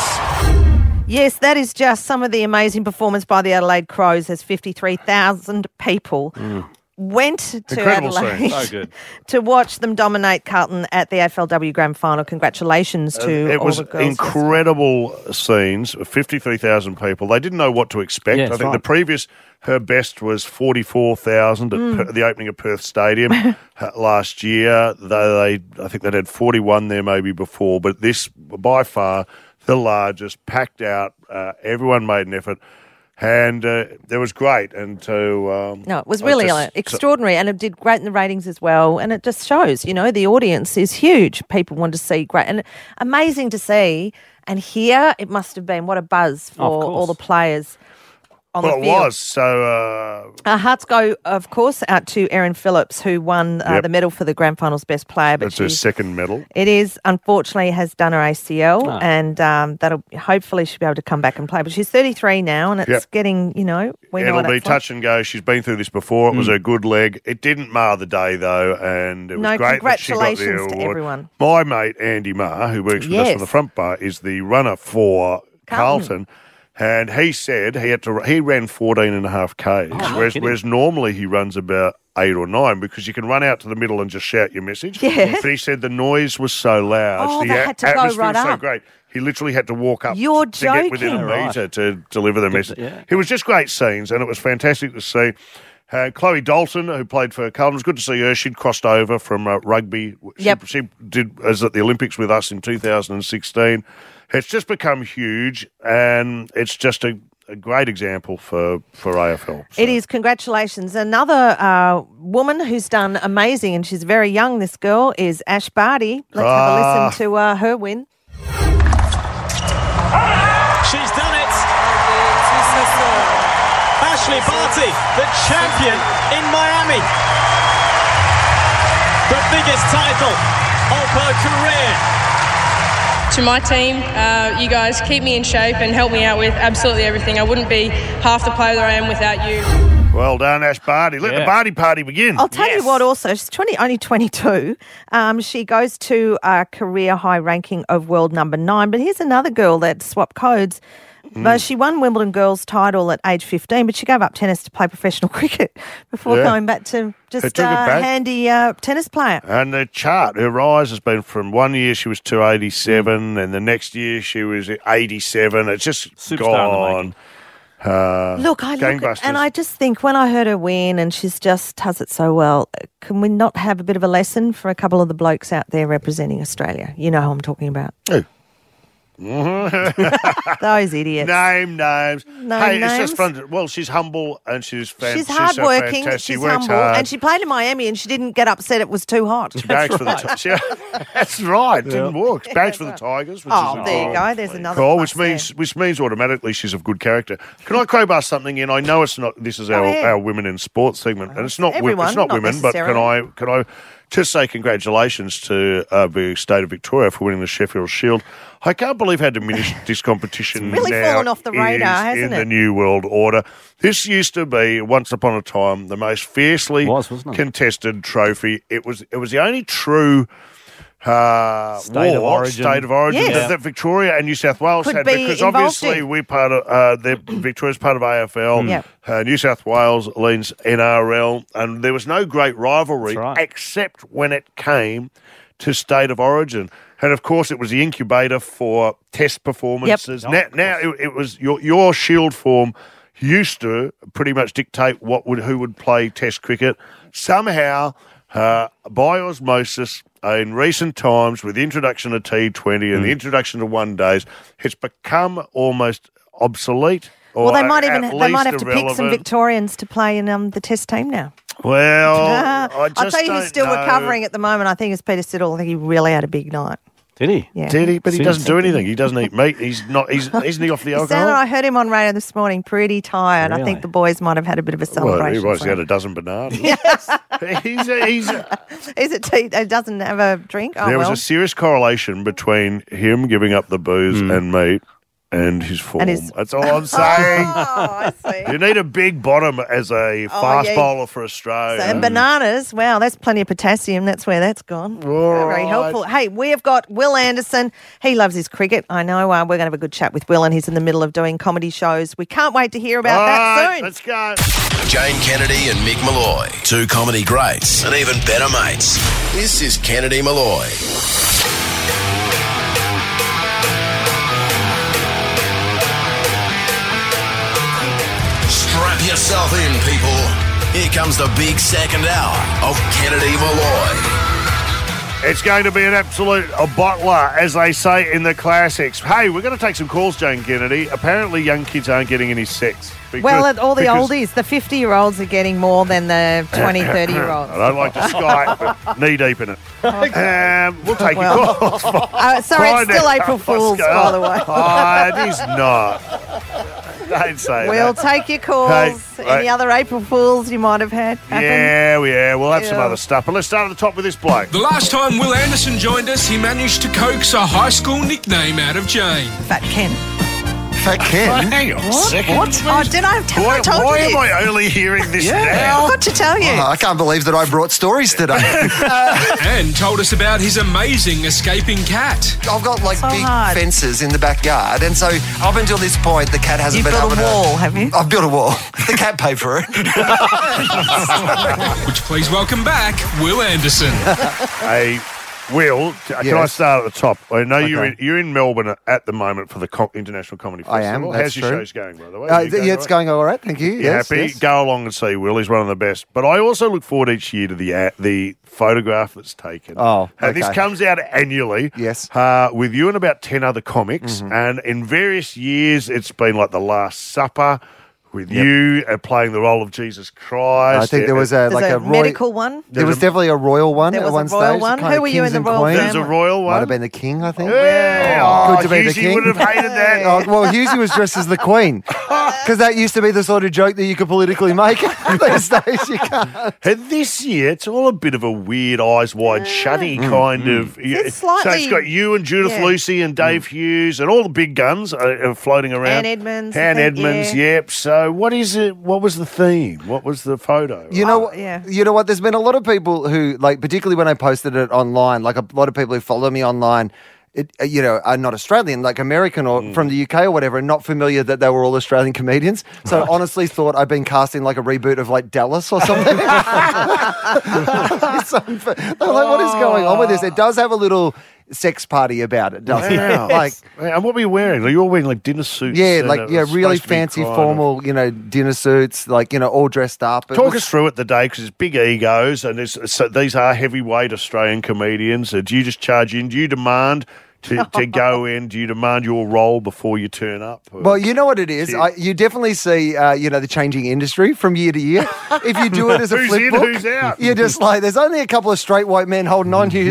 six. Yes, that is just some of the amazing performance by the Adelaide Crows as fifty-three thousand people went to Incredible Adelaide scene. So good. to watch them dominate Carlton at the A F L W Grand Final. Congratulations to It all was the girls. incredible scenes. fifty-three thousand people. They didn't know what to expect. Yeah, I that's think the right. previous, her best was forty-four thousand at Mm. Per- the opening of Perth Stadium uh, last year. They, they, I think they'd had forty-one there maybe before, but this by far the largest, packed out. Uh, everyone made an effort. And uh, it was great. And to um, No, it was I really just- uh, extraordinary, and it did great in the ratings as well. And it just shows, you know, the audience is huge. People want to see great, and amazing to see and hear. It must have been what a buzz for Of course. all the players on well, the it field. was. So uh, Our hearts go, of course, out to Erin Phillips, who won uh, Yep. the medal for the Grand Final's best player. But that's her she's- second medal. it is, unfortunately, has done her A C L, Ah. and um, that'll hopefully she'll be able to come back and play. But she's thirty-three now, and it's Yep. getting, you know, we know It'll what be it's like. touch and go. She's been through this before. It was a good leg. It didn't mar the day, though, and it was No, great that she got the congratulations to award. everyone. My mate, Andy Marr, who works with us Yes. from the front bar, is the runner for Carlton. Carlton. And he said he had to. He ran fourteen and a half Ks, Oh, no whereas, kidding. whereas normally he runs about eight or nine because you can run out to the middle and just shout your message. Yeah. But he said the noise was so loud, Oh, the they a- had to go atmosphere right was so up. great. He literally had to walk up You're to get within a joking. Right. metre to deliver the message. yeah. It was just great scenes, and it was fantastic to see. Uh, Chloe Dalton, who played for Carlton, it was good to see her. She'd crossed over from uh, rugby. She, Yep. she did was at the Olympics with us in two thousand sixteen. It's just become huge, and it's just a, a great example for, for A F L. It is. Congratulations. Another uh, woman who's done amazing, and she's very young, this girl, is Ash Barty. Let's have a Ah. listen to uh, her win. She's done it. Barty, the champion in Miami. The biggest title of her career. To my team, uh, you guys keep me in shape and help me out with absolutely everything. I wouldn't be half the player that I am without you. Well done, Ash Barty. Let Yeah. the Barty party begin. I'll tell you what also, she's twenty, only twenty-two. Um, she goes to a career high ranking of world number nine. But here's another girl that swapped codes. But she won Wimbledon girls title at age fifteen, but she gave up tennis to play professional cricket before Yeah. going back to just took it a back. handy uh, tennis player. And the chart, her rise has been from one year she was two eighty-seven, and the next year she was eighty-seven. It's just Superstar in the gone. Uh, Look, I look at, gangbusters. and I just think when I heard her win and she's just does it so well, can we not have a bit of a lesson for a couple of the blokes out there representing Australia? You know who I'm talking about. Who? Those idiots. Name names. No hey, names. it's just fun. To, well, she's humble and she's fan- She's so hardworking. fantastic. She's She works humble, hard. and she played in Miami, and she didn't get upset. It was too hot. She bags for the ti- she- That's right. Didn't walk. Bags for the Tigers. Which Oh, is there you a- go. There's another. Cool, plus which means which means automatically she's of good character. Can I crowbar something in? I know it's not. This is our, ahead. our women in sports segment, and it's not. wi- Everyone, it's not, not women, but can I can I just say congratulations to uh, the state of Victoria for winning the Sheffield Shield. I can't believe how diminished this competition It's really now fallen off the radar, is hasn't in it? the new world order. This used to be once upon a time the most fiercely Was, wasn't it? contested trophy. It was. It was the only true. Uh, State of war, origin. State of origin Yes. that, that Victoria and New South Wales Could had, be because involved obviously in. we're part of uh, the Victoria's part of A F L. Yep. Uh, New South Wales leans N R L, and there was no great rivalry That's right. except when it came to State of Origin. And of course, it was the incubator for test performances. Yep. Now, now it, it was your your Shield form used to pretty much dictate what would who would play Test cricket. Somehow, uh, by osmosis, in recent times, with the introduction of T twenty and the introduction of one days, it's become almost obsolete. Or Well, they might at even they might have least to pick some irrelevant. Victorians to play in um, the Test team now. Well, Ah, I just I'll tell you who's don't still know. recovering at the moment. I think it's Peter Siddle. I think he really had a big night. Did he? Yeah. Did he? But he Seems doesn't do like- anything. He doesn't eat meat. He's not. He's isn't he off the He alcohol? sounded, I heard him on radio this morning, pretty tired. I Really? think the boys might have had a bit of a Well, celebration. he was. for He had him. a dozen bananas. Yes. he's a, he's a, Is it tea? He doesn't have a drink? Oh, there well. was a serious correlation between him giving up the booze and meat and his form. And his- That's all I'm saying. Oh, I see. You need a big bottom as a Oh, fast yeah. bowler for Australia. So, and bananas, wow, that's plenty of potassium. That's where that's gone. All Very right. helpful. Hey, we have got Will Anderson. He loves his cricket. I know. Uh, we're going to have a good chat with Will, and he's in the middle of doing comedy shows. We can't wait to hear about All that right, soon. let's go. Jane Kennedy and Mick Malloy, two comedy greats and even better mates. This is Kennedy Malloy. Strap yourself in, people. Here comes the big second hour of Kennedy Malloy. It's going to be an absolute a bottler, as they say in the classics. Hey, we're going to take some calls, Jane Kennedy. Apparently, young kids aren't getting any sex. Because, Well, at all the because- oldies, the fifty-year-olds are getting more than the twenty, thirty-year-olds. I don't like to Skype, but knee deep in it. Um, we'll take Well, your calls. Uh, sorry, it's Find still out April what's Fool's, going by on. the way. Oh, it is not. Don't say We'll that. take your calls. Hey, Any hey. other April Fools you might have had happen? Yeah, yeah, we'll have some Yeah. other stuff. But let's start at the top with this bloke. The last time Will Anderson joined us, he managed to coax a high school nickname out of Jane. Fat Ken. Fat Ken? Hang on a What? second. What? Oh, did I, have Why, I told why you am this? I only hearing this I now? forgot to tell you. Oh, I can't believe that I brought stories today. And told us about his amazing escaping cat. I've got like So big hard. fences in the backyard, and so up until this point, the cat hasn't You've been built able a to. wall, have you? I've built a wall. The cat paid for it. Which please welcome back Will Anderson. Hey, Will, c- can I Yes. start at the top? I know you're Okay. in, you're in Melbourne at the moment for the Co- International Comedy I Festival. am, How's that's your true. shows going, by the way? Uh, You going yeah, it's all right? going all right. Thank you. You Yes, happy? yes. Go along and see Will. He's one of the best. But I also look forward each year to the a the photograph that's taken. Oh, and this okay. comes out annually. Yes. uh, with you and about ten other comics. And in various years, it's been like The Last Supper with you uh, playing the role of Jesus Christ. I think there was a There's like a, a, roy- medical one. There was definitely a royal one There at was a one royal stage. one. kind Who of were you kings in the and royal queens. There's a family? royal Might one. have been the king, I think. Yeah. Oh, Oh, good to be the Husey king. would have hated that. Oh, well, Husey was dressed as the queen. Because that used to be the sort of joke that you could politically make. These days you can't. And this year, it's all a bit of a weird eyes wide shutty kind of. It's so slightly- it's got you and Judith yeah. Lucy and Dave Hughes and all the big guns are, are floating around. Ann Edmonds, I Ann think, Edmonds, yeah. yep. So what is it? What was the theme? What was the photo? You know, Oh, yeah. you know what? There's been a lot of people who, like, particularly when I posted it online, like a lot of people who follow me online, it, uh, you know, are not Australian, like American or from the U K or whatever, and not familiar that they were all Australian comedians. So Right. honestly thought I'd been cast in like a reboot of like Dallas or something. It's unfair. They're like, what is going on with this? It does have a little sex party about it, doesn't Wow. it? Like, and what were you wearing? Like, you were wearing like dinner suits. yeah, and like it yeah, was really supposed to be fancy, kind of- formal, you know, dinner suits, like you know, all dressed up. It Talk was- us through it the day because it's big egos and it's, so these are heavyweight Australian comedians. Uh, do you just charge in? Do you demand to, to go in? Do you demand your role before you turn up? Or- Well, you know what it is. I, you definitely see, uh, you know, the changing industry from year to year. If you do it as a Who's flip in, book, who's out? you're just like, there's only a couple of straight white men holding on to you.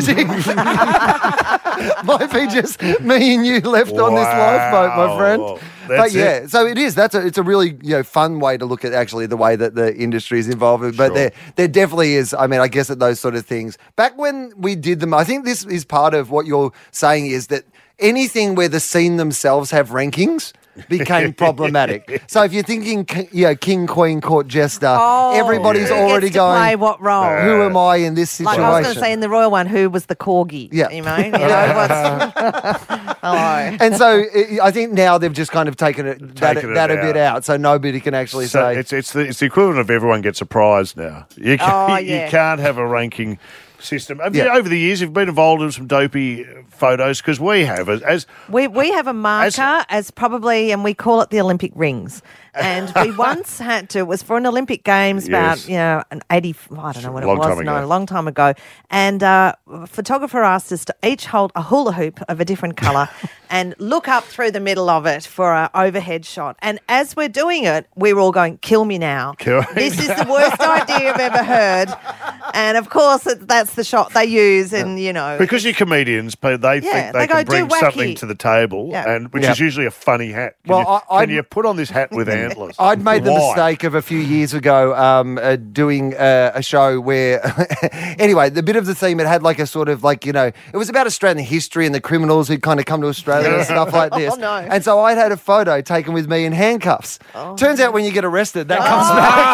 Might be just me and you left on this lifeboat, my friend. Wow. But That's yeah, it. so it is. That's a, it's a really you know fun way to look at actually the way that the industry is involved. But Sure. there there definitely is. I mean, I guess at those sort of things. Back when we did them, I think this is part of what you're saying is that anything where the scene themselves have rankings became problematic. So if you're thinking, you know, king, queen, court jester, Oh, everybody's who already gets to going. play what role? Who am I in this Like situation? I was going to say in the royal one, who was the corgi? Yeah. You know, you know what's... Hello. And so I I think now they've just kind of taken it that, Taken it that a bit out. out, so nobody can actually So say. it's it's the, it's the equivalent of everyone gets a prize now. You, can, Oh, you yeah. can't have a ranking system. Have you, Yeah. over the years, you've been involved in some dopey photos because we have as, as We we have a marker as, probably, and we call it the Olympic rings. And we once had to, it was for an Olympic Games about, Yes. you know, an eighty, I don't know what it Long was, time no, ago. a long time ago. And uh, a photographer asked us to each hold a hula hoop of a different colour and look up through the middle of it for an overhead shot. And as we're doing it, we were all going, kill me now. Kill me This is the worst idea I've ever heard. And of course, it, that's the shot they use, and, you know. because you're comedians, but they Yeah, think they, they go, can bring "Do wacky." something to the table, Yeah. and which Yeah. is usually a funny hat. Can, Well, you, I- can I'd- you put on this hat with antlers? I'd made the Why? mistake of a few years ago um, uh, doing uh, a show where, anyway, the bit of the theme, it had like a sort of like, you know, it was about Australian history and the criminals who'd kind of come to Australia and stuff like this. Oh, no. And so I'd had a photo taken with me in handcuffs. Oh. Turns out when you get arrested, that comes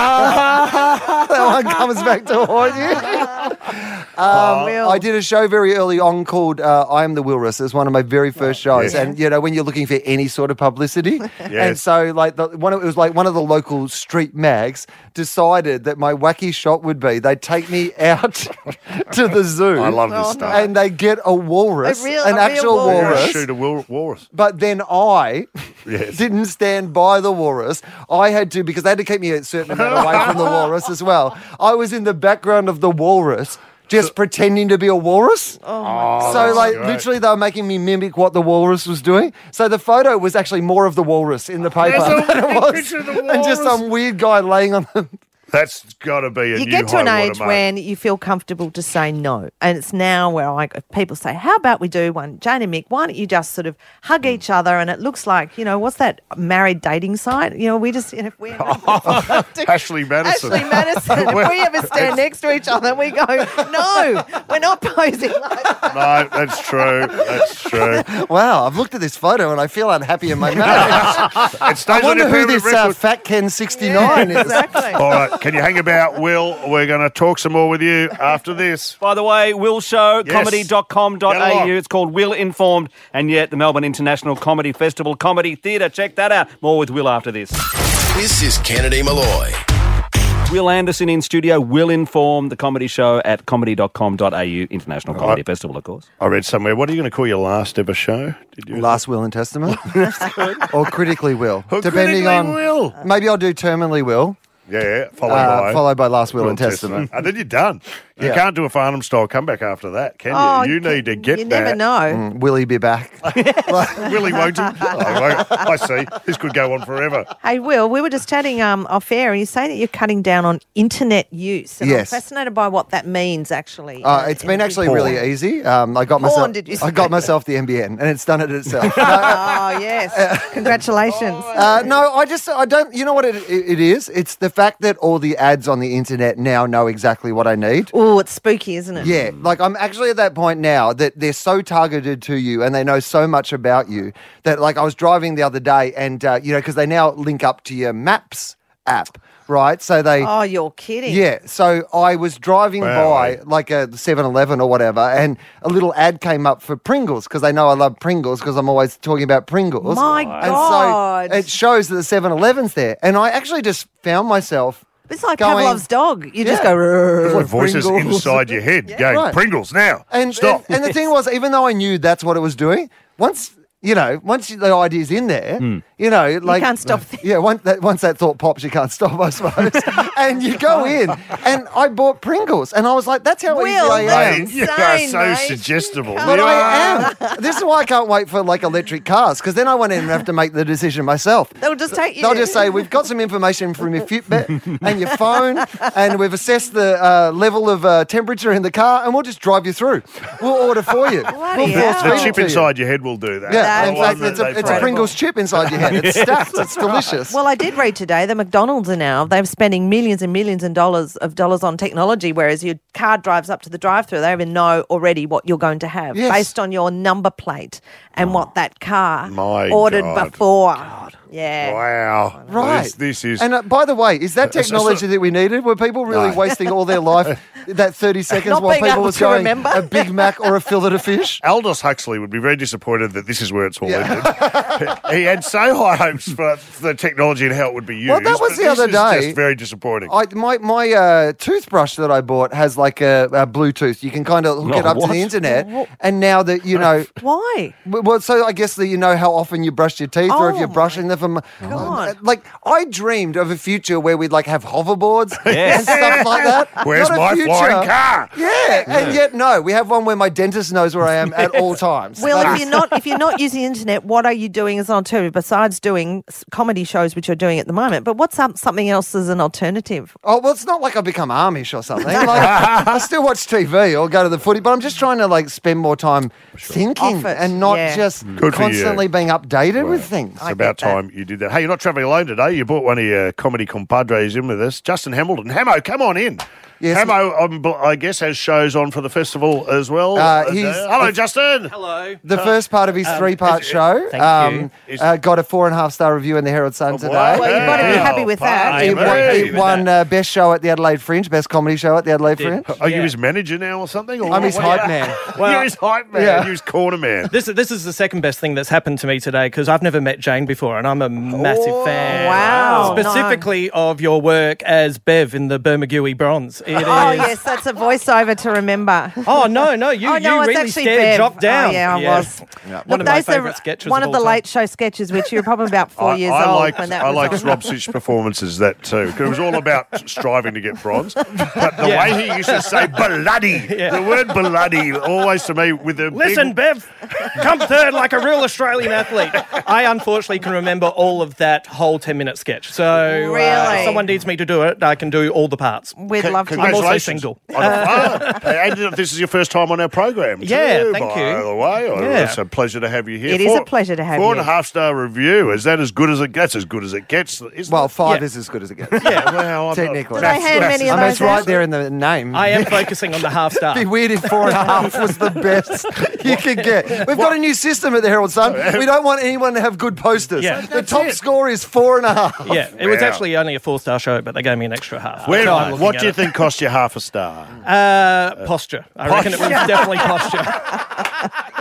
back. That one comes back to haunt you. Um, Will. I did a show very early on called uh, I Am the Wilrus. It was one of my very first shows. Yes. And, you know, when you're looking for any sort of publicity. And Yes. so, like, the, one of, it was like one of the local street mags decided that my wacky shot would be they'd take me out to the zoo. I love this Oh, stuff. And they get a walrus, A real- an a real actual walrus. You're gonna walrus. shoot a wil- walrus. But then I Yes. didn't stand by the walrus. I had to, because they had to keep me a certain amount away from the walrus as well. I was in the background of the walrus, just pretending to be a walrus. Oh, my Oh, So, that's like, great. literally, they were making me mimic what the walrus was doing. So the photo was actually more of the walrus in the paper There's a than it big was, picture of the and just walrus. some weird guy laying on the. That's got to be a You new get to an high age watermark. when you feel comfortable to say no. And it's now where I, if people say, how about we do one? Jane and Mick, why don't you just sort of hug each other? And it looks like, you know, what's that married dating site? You know, we just, you know, if we ever, Ashley Madison. Ashley Madison, if we ever stand next to each other, we go, no, we're not posing like that. No, that's true. That's true. Wow, I've looked at this photo and I feel unhappy in my marriage. It stays I on your wonder who permanent this uh, record. Fat Ken sixty-nine is. Exactly. All right, can you hang about, Will? We're going to talk some more with you after this. By the way, Will Show, Yes. comedy dot com dot Get a along. u. It's called Will Informed, and yet the Melbourne International Comedy Festival Comedy Theatre. Check that out. More with Will after this. This is Kennedy Malloy. Will Anderson in studio, Will Informed, the comedy show at comedy dot com dot a u. International All Comedy right. Festival, of course. I read somewhere, what are you going to call your last ever show? Did you? Last Will and Testament, or Critically Will, Or depending Critically on. Will. Maybe I'll do Terminally Will. Yeah, followed Uh, by... followed by Last Will, and Will Testament. And then you're done. You Yeah. can't do a Farnham style comeback after that, can Oh, you? You you need to get You that. never know. Mm, will he be back? Willie won't he? Oh, I see. This could go on forever. Hey, Will, we were just chatting um, off air, and you say that you're cutting down on internet use. And I'm Yes. fascinated by what that means, actually. Uh, it's been actually really easy. Um, I got Porn, myself. did you I say? got myself the N B N, and it's done it itself. Oh, yes. Congratulations. Uh, no, I just I don't. You know what it, it, it is? It's the fact that all the ads on the internet now know exactly what I need. Oh, it's spooky, isn't it? Yeah, like I'm actually at that point now that they're so targeted to you and they know so much about you that, like, I was driving the other day and uh, you know, because they now link up to your Maps app, right? So they. Oh, you're kidding. Yeah, so I was driving Wow. by like a seven eleven or whatever, and a little ad came up for Pringles because they know I love Pringles because I'm always talking about Pringles. My And God. so it shows that the seven eleven's there. And I actually just found myself It's like going- Pavlov's dog. You just Yeah. go, It's like voices Pringles. inside your head going, Right. Pringles now. And, Stop. and and the thing was, even though I knew that's what it was doing, once you know, once the idea's in there, you know, like can't stop Yeah, once that once that thought pops, you can't stop, I suppose. And you go in, and I bought Pringles, and I was like, "That's how easy Will, I that's am." Mate, you are insane, so mate. suggestible. Come But You I are. am. This is why I can't wait for like electric cars, because then I won't even have to make the decision myself. They'll just take you. They'll just say, we've got some information from your Fitbit and your phone, and we've assessed the uh, level of uh, temperature in the car, and we'll just drive you through. We'll order for you. Bloody We'll hell. force The feed it chip to you. inside your head will do that. Yeah, That in is fact, it's a, it's a incredible. Pringles chip inside your head. It's stacked. It's delicious. Well, I did read today that McDonald's are now, they're spending millions and millions and dollars of dollars on technology, whereas your car drives up to the drive-through, they even know already what you're going to have Yes. based on your number plate and what that car My ordered God. before. Yeah. Wow. Right. This, this is. And uh, by the way, is that Uh, so- technology that we needed? Were people really No. wasting all their life, that thirty seconds, Not while being people able was to going remember. a Big Mac or a fillet of fish? Aldous Huxley would be very disappointed that this is where it's all ended. He had so high hopes for the technology and how it would be used. Well, that was but the this other is day. just very disappointing. I, my my uh, toothbrush that I bought has like a, a Bluetooth. You can kind of hook Oh, it up what? to the internet, and now that you know, Why? well, so I guess that you know how often you brush your teeth, or if Oh you're brushing them from. God. Like I dreamed of a future where we'd like have hoverboards Yes. and stuff like that. Where's Not a my future- flying car? Yeah, and yet no, we have one where my dentist knows where I am at all times. Well, That if is- you're not if you're not using the internet, what are you doing as an alternative besides doing s- comedy shows, which you're doing at the moment? But what's up, something else as an alternative? Oh, well, it's not like I've become Amish or something. Like, I still watch T V or go to the footy, but I'm just trying to like spend more time thinking Off it, and not yeah. just Good for you. constantly being updated with things. It's about time you did that. Hey, you're not travelling alone today. You brought one of your comedy compadres in with us, Justin Hamilton. Hamo, come on in. Yes. Hamo, um, b- I guess, has shows on for the festival as well. Uh, he's- hello, Justin. Hello. The first part of his Um, three-part is- show Thank um, you. uh, got a four and a half star review in the Herald Sun today. wow. Well, you've got to be happy with that. It Hey, won, hey. it won uh, best show at the Adelaide Fringe, best comedy show at the Adelaide Did. Fringe. Are you Yeah. his manager now or something? Or I'm his what- hype man. You're his hype man. Yeah. You're his corner man. This this is the second best thing that's happened to me today because I've never met Jane before and I'm a massive Oh, fan. wow. Specifically of your work as Bev in the Bermagui Bronze. It Oh is- yes, that's a voiceover to remember. Oh no, no, you oh, no, you it's really actually stared Bev. drop down. Oh, yeah, I Yeah. was. Yeah. Look, One of my those are favourite sketches one of of the all time. late show sketches, which you were probably about four I, years I old liked, when that I was liked on. Rob Sitch's performances, that too. 'Cause it was all about striving to get bronze. But the Yeah. way he used to say bloody, the word bloody, always to me with the Listen, big, Bev, come third like a real Australian athlete. I unfortunately can remember all of that whole ten-minute sketch. So uh, Really? if someone needs me to do it, I can do all the parts. We'd Con- love to. I'm also congratulations. single. On a- ah, and this is your first time on our program, too, Yeah, thank by you. the way. Oh, Yeah. It's a pleasure to have you here. It is a pleasure to have Four you. and a half star review. Is that as good as it gets? As good as it gets, isn't Well, it? five Yeah. is as good as it gets. Yeah, well, I'm Technically. Do they hand many I of mean, those it's right out? there in the name. I am focusing on the half star. It'd be weird if four and a half was the best you could get. We've got a new system at the Herald Sun. We don't want anyone to have good posters. Yeah. The top score is four and a half. Yeah, it was Wow. actually only a four-star show, but they gave me an extra half. Where, So I'm looking what at do you it. think cost you half a star? Uh, posture. I reckon it was definitely posture.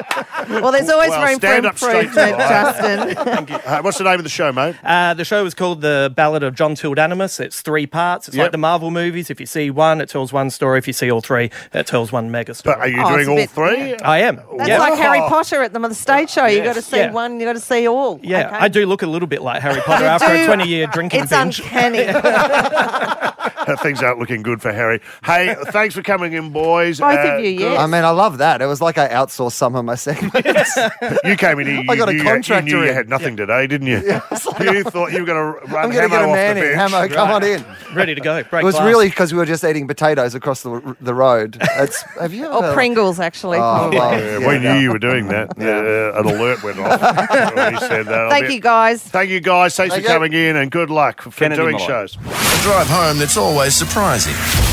Well, there's always Well, room for stand up straight, improvement, fella. Justin. Uh, what's the name of the show, mate? Uh, the show is called The Ballad of John Tild Animus. It's three parts. It's Yep. like the Marvel movies. If you see one, it tells one story. If you see all three, it tells one mega story. But are you Oh, doing it's a all bit- three? I am. That's yeah. like Harry Potter at the, the stage show. You got to see Yeah. one, you got to see all. Yeah, Okay. I do look a little bit like Harry Potter You after do. a twenty-year drinking It's binge. uncanny. Things aren't looking good for Harry. Hey, thanks for coming in, boys. Both Uh, of you, good- yes. I mean, I love that. It was like I outsourced some of my segments. You came in here. You I got a knew, contractor You knew you in. had nothing today, didn't you? You thought you were going to run I'm going to get Hamo a off man the in. bench. Hamo, come on in. Ready to go. Break It was glass. really because we were just eating potatoes across the the road. It's, have you Or ever- Pringles, actually. Oh, probably. well, Yeah, yeah, we knew no. you were doing that. Uh, an alert went off when he said that. I'll Thank be- you, guys. Thank you, guys. Thanks Thank for you. coming in, and good luck for Kennedy doing Malloy. shows. A drive home that's always surprising.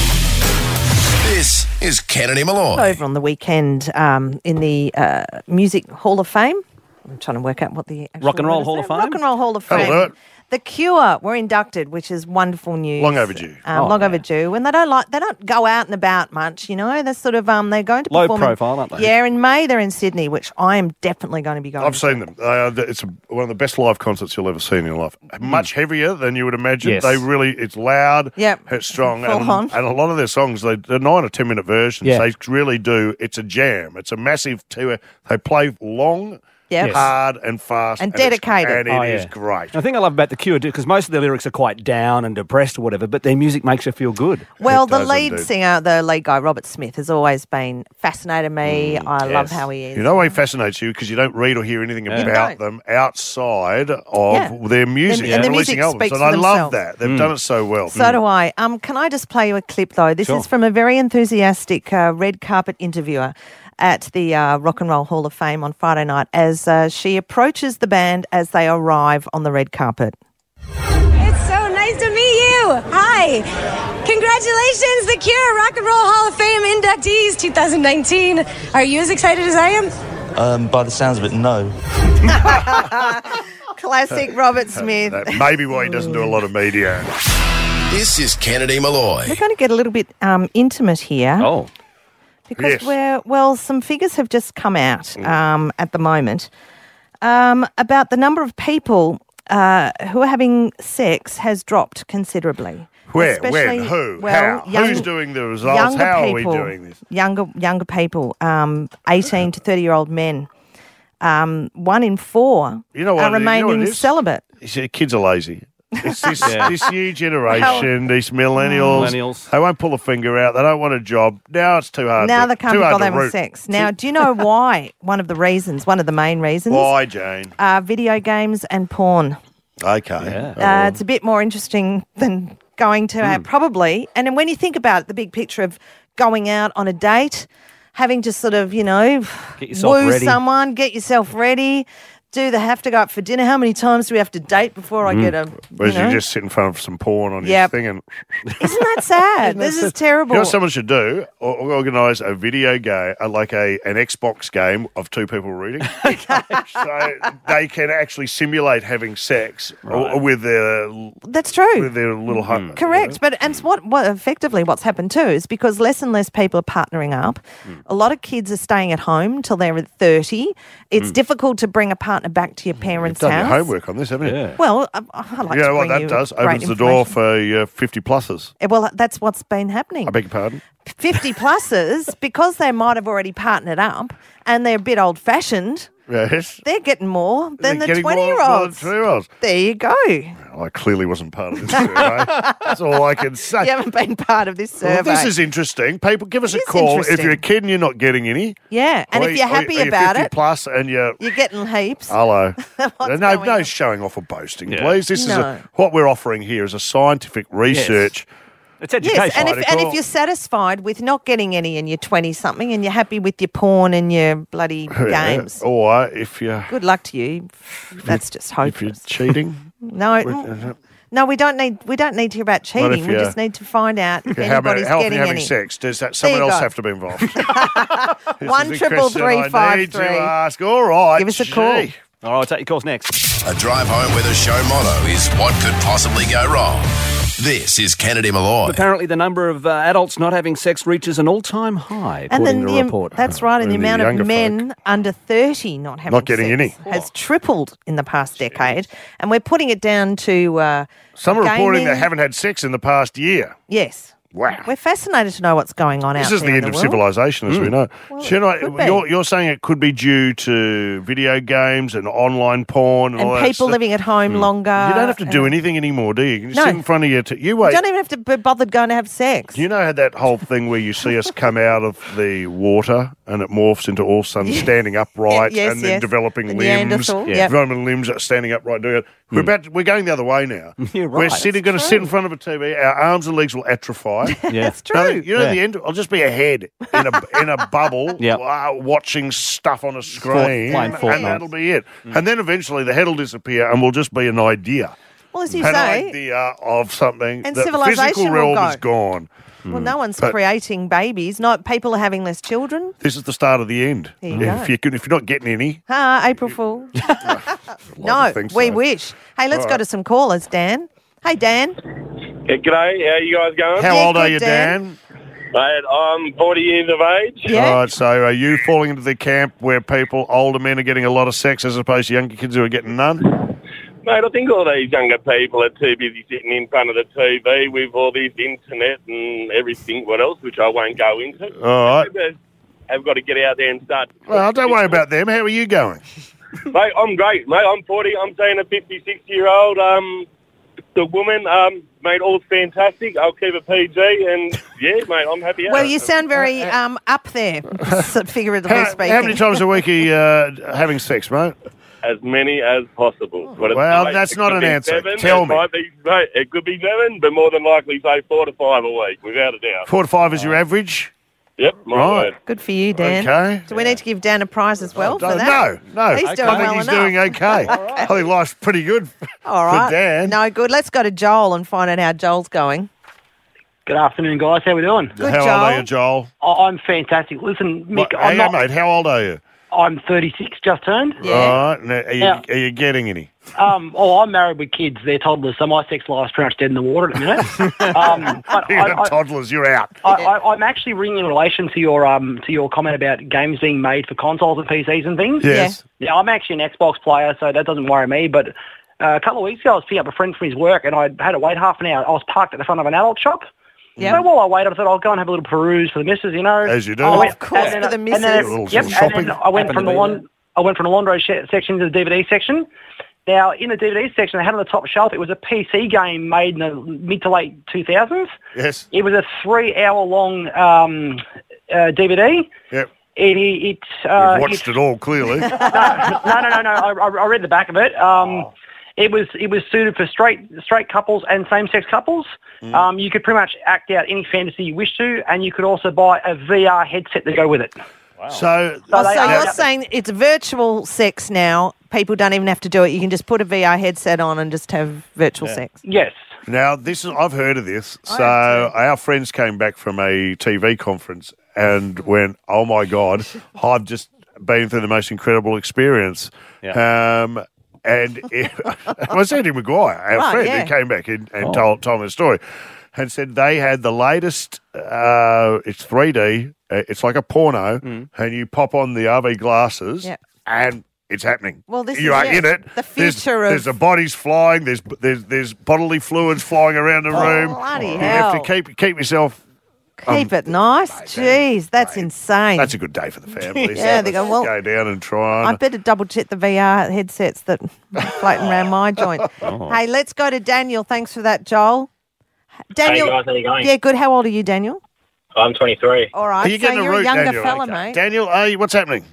This is Kennedy Malloy. Over on the weekend um, in the uh, Music Hall of Fame. I'm trying to work out what the actual Rock and Roll word is Hall there. of Fame? Rock and Roll Hall of That'll Fame. do it. The Cure were inducted, which is wonderful news. Long overdue. Um, Oh, long yeah. overdue, and they don't like they don't go out and about much. You know, they're sort of um they're going to Low perform in- profile, aren't they? Yeah, in May they're in Sydney, which I am definitely going to be going. I've to. seen them. Uh, it's a, one of the best live concerts you'll ever see in your life. Much heavier than you would imagine. Yes. They really, it's loud. Yep. It's strong. Full and, on. and a lot of their songs, they, they're nine or ten minute versions. Yeah. They really do. It's a jam. It's a massive tour. They play long, Yep. hard, and fast, And it's- dedicated. and it Oh, is yeah. great. The thing I love about The Cure, because most of their lyrics are quite down and depressed or whatever, but their music makes you feel good. Well, It the does lead indeed. singer, the lead guy, Robert Smith, has always been fascinated me. I love yes. how he is. You know why he fascinates you? Because you don't read or hear anything Yeah. about don't. them outside of Yeah. their music And- and, and the releasing music albums. speaks And for I love themselves. that. They've done it so well. So do I. Um, can I just play you a clip, though? This Sure. is from a very enthusiastic uh, red carpet interviewer at the uh, Rock and Roll Hall of Fame on Friday night as uh, she approaches the band as they arrive on the red carpet. It's so nice to meet you. Hi. Congratulations, the Cure Rock and Roll Hall of Fame inductees twenty nineteen. Are you as excited as I am? Um, by the sounds of it, no. Classic Robert Smith. That may be why he doesn't do a lot of media. This is Kennedy Malloy. We're going to get a little bit um, intimate here. Oh. Because Yes. we're, well, some figures have just come out um, at the moment um, about the number of people uh, who are having sex has dropped considerably. Where? Especially, When? Who? well, How? young- Who's doing the results? Younger How people, are we doing this? Younger, younger people, um, eighteen to thirty-year-old men. Um, one in four You know what? are you know remaining what it is? celibate. You see, kids are lazy. It's this, Yeah. this new generation, these millennials. Millennials. They won't pull a finger out. They don't want a job. Now it's too hard. Now to, they can't too be hard bothered to having root. sex. Now, do you know why? One of the reasons, one of the main reasons, Why, Jane? are video games and porn. Okay. Uh, it's a bit more interesting than going to Hmm. uh, probably. And then when you think about it, the big picture of going out on a date, having to sort of, you know, Get yourself woo ready. someone, get yourself ready. Do they have to go out for dinner? How many times do we have to date before I get a? You Whereas know? you just sit in front of some porn on Yep. your thing and. Isn't that sad? this is terrible. You know what someone should do? Or, or organise a video game, uh, like a an Xbox game of two people reading. So they can actually simulate having sex or, with their That's true. with their little home. Correct, but and what, what effectively what's happened too is because less and less people are partnering up. A lot of kids are staying at home till they're thirty. It's Mm. difficult to bring a partner back to your parents' You've done house. your homework on this, haven't you? Yeah. Well, I, I like You to know what bring that you does? great Opens the door information. for uh, fifty plussers. Eh, Well, that's what's been happening. I beg your pardon? fifty plussers, because they might have already partnered up and they're a bit old fashioned, Yes. they're getting more than They're the getting more- twenty year more than olds. twenty-year-olds. There you go. Well, I clearly wasn't part of this survey. That's all I can say. You haven't been part of this survey. Well, this is interesting. People, give us It a is call. If interesting. you're a kid and you're not getting any. Yeah, and or if you're you- or happy you're about fifty it, plus and you're. you're getting heaps. Hello. What's no, going no on? showing off or boasting, Yeah. please. This is No. a, what we're offering here is a scientific research. It's education. Yes, and if, and if you're sasatisfied with not getting any and you're twenty-something and you're happy with your porn and your bloody games, Or if you're good luck to you. That's just if you're hopeless. cheating. No, mm, no, we don't need we don't need to hear about What if cheating. We you- just need to find out if Yeah, how, many, anybody's how often getting are you having any. sex? Does that There someone you else go. have to be involved? This One is the triple question three I five need to three. ask. All right. Give us a call. gee. All right, I'll take your calls next. A drive home with a show motto is what could possibly go wrong. This is Kennedy Malloy. Apparently, the number of uh, adults not having sex reaches an all-time high, And according then to the, a report. that's right, and the And the amount of younger men under thirty not having Not getting sex any. has tripled in the past decade, and we're putting it down to uh, Some are reporting gaming. they haven't had sex in the past year. Yes. Wow. We're fascinated to know what's going on This out is there the in end the of world. civilization, as we know. Well, So, you know, could be. you're, you're saying it could be due to video games and online porn and, And all that people stuff. living at home longer. You don't have to do and- anything anymore, do you? You can just No. sit in front of your... T- you You wait. don't even have to be bothered going to have sex. Do you know how that whole thing where you see us come out of the water and it morphs into all of a sudden standing upright Yes, and then yes. developing The limbs, Neanderthal, yep. developing limbs that are standing upright doing it? We're about we're going the other way now. You're We're right. sitting, going to sit in front of a T V. Our arms and legs will atrophy. Yeah. That's true. Nothing- you know, Yeah. the end. I'll just be a head in a in a bubble, Yep. uh, watching stuff on a screen, playing Fortnite. and that'll be it. And then eventually the head will disappear, and we'll just be an idea, Well, as you an say, idea of something. And the civilization physical will realm go. is gone. well, no one's But- creating babies. Not people are having less children. This is the start of the end. There you if go. you can, if you're not getting any, Ah, April Fool. no, think we so. wish. Hey, let's All go right. to some callers, Dan. Hey, Dan. Yeah, g'day, how you guys going? how Yeah, old are good, you, Dan. Dan? Mate, I'm forty years of age. Yeah. All right, so are you falling into the camp where people, older men, are getting a lot of sex as opposed to younger kids who are getting none? Mate, I think all these younger people are too busy sitting in front of the T V with all this internet and everything, what else, which I won't go into. All right. They have got to get out there and start. Well, don't worry about them. How are you going? Mate, I'm great, mate. I'm forty. I'm seeing a fifty-six-year-old um, the woman. Um, mate, all's fantastic. I'll keep it P G, and yeah, mate, I'm happy. Well, you sound very um, up there, figuratively How, speaking. how many times a week are you uh, having sex, mate? As many as possible. But it's Well, mate, that's it not could an be answer. Seven, Tell it me. Might be, mate, it could be seven, but more than likely say four to five a week, without a doubt. Four to five is your average? Yep, my Right. word. Good for you, Dan. Okay. Do we need to give Dan a prize as well for No, that? no. He's I doing think well he's enough. doing okay. I think life's pretty good All right. for Dan. No, good. Let's go to Joel and find out how Joel's going. Good afternoon, guys. How we doing? Good, How old Joel. are you, Joel? I- I'm fantastic. Listen, Mick, What- I'm hang on, not. mate. How old are you? I'm thirty-six, just turned. Yeah. All right. Now, are, you, Yeah. are you getting any? Um, oh, I'm married with kids. They're toddlers, so my sex life's pretty much dead in the water at the minute. um, but You I, got I, toddlers, you're out. I, I, I'm actually ringing in relation to your um to your comment about games being made for consoles and P Cs and things. Yes. Yeah, I'm actually an Xbox player, so that doesn't worry me. But uh, a couple of weeks ago, I was picking up a friend from his work, and I had to wait half an hour. I was parked at the front of an adult shop. Yep. So while I waited, I thought I'll go and have a little peruse for the missus, you know. As you do. I went- Of course, and then- for the and then- missus. A little Yep, shopping. and then I went Happened from to the be one. I went from the laundry sh- section to the D V D section. Now, in the D V D section, they had on the top shelf, it was a P C game made in the mid to late two thousands. Yes. It was a three-hour-long um, uh, D V D. Yep. It, it, uh, You've watched it all, clearly. no, no, no, no. I, I read the back of it. Um, It was it was suited for straight straight couples and same sex couples. Um, you could pretty much act out any fantasy you wish to, and you could also buy a V R headset to go with it. So, Oh, they so are- you're saying it's virtual sex now. People don't even have to do it. You can just put a V R headset on and just have virtual sex. Yes. now this is I've heard of this. I So have too. our friends came back from a T V conference and went, "Oh my God, I've just been through the most incredible experience." Um, and it, it was Andy Maguire, our Right, friend, yeah. who came back and, and told told me the story, and said they had the latest. Uh, it's three D. uh, It's like a porno, and you pop on the R V glasses, Yep. and it's happening. Well, this you is are it. in it. The There's- future of- there's the bodies flying. There's there's there's bodily fluids flying around the room. Oh, bloody you hell. have to keep keep yourself. Keep it nice. Jeez, that's insane. That's a good day for the family. Yeah, so they go, let's well, go down and try. I And, better double check the V R headsets that are floating around my joint. Oh. Hey, let's go to Daniel. Thanks for that, Joel. Daniel, Hey guys, how you going? yeah, good. How old are you, Daniel? I'm twenty-three. All right, Are you so getting a you're root, a younger Daniel? fella, Okay. mate. Daniel, hey, what's happening?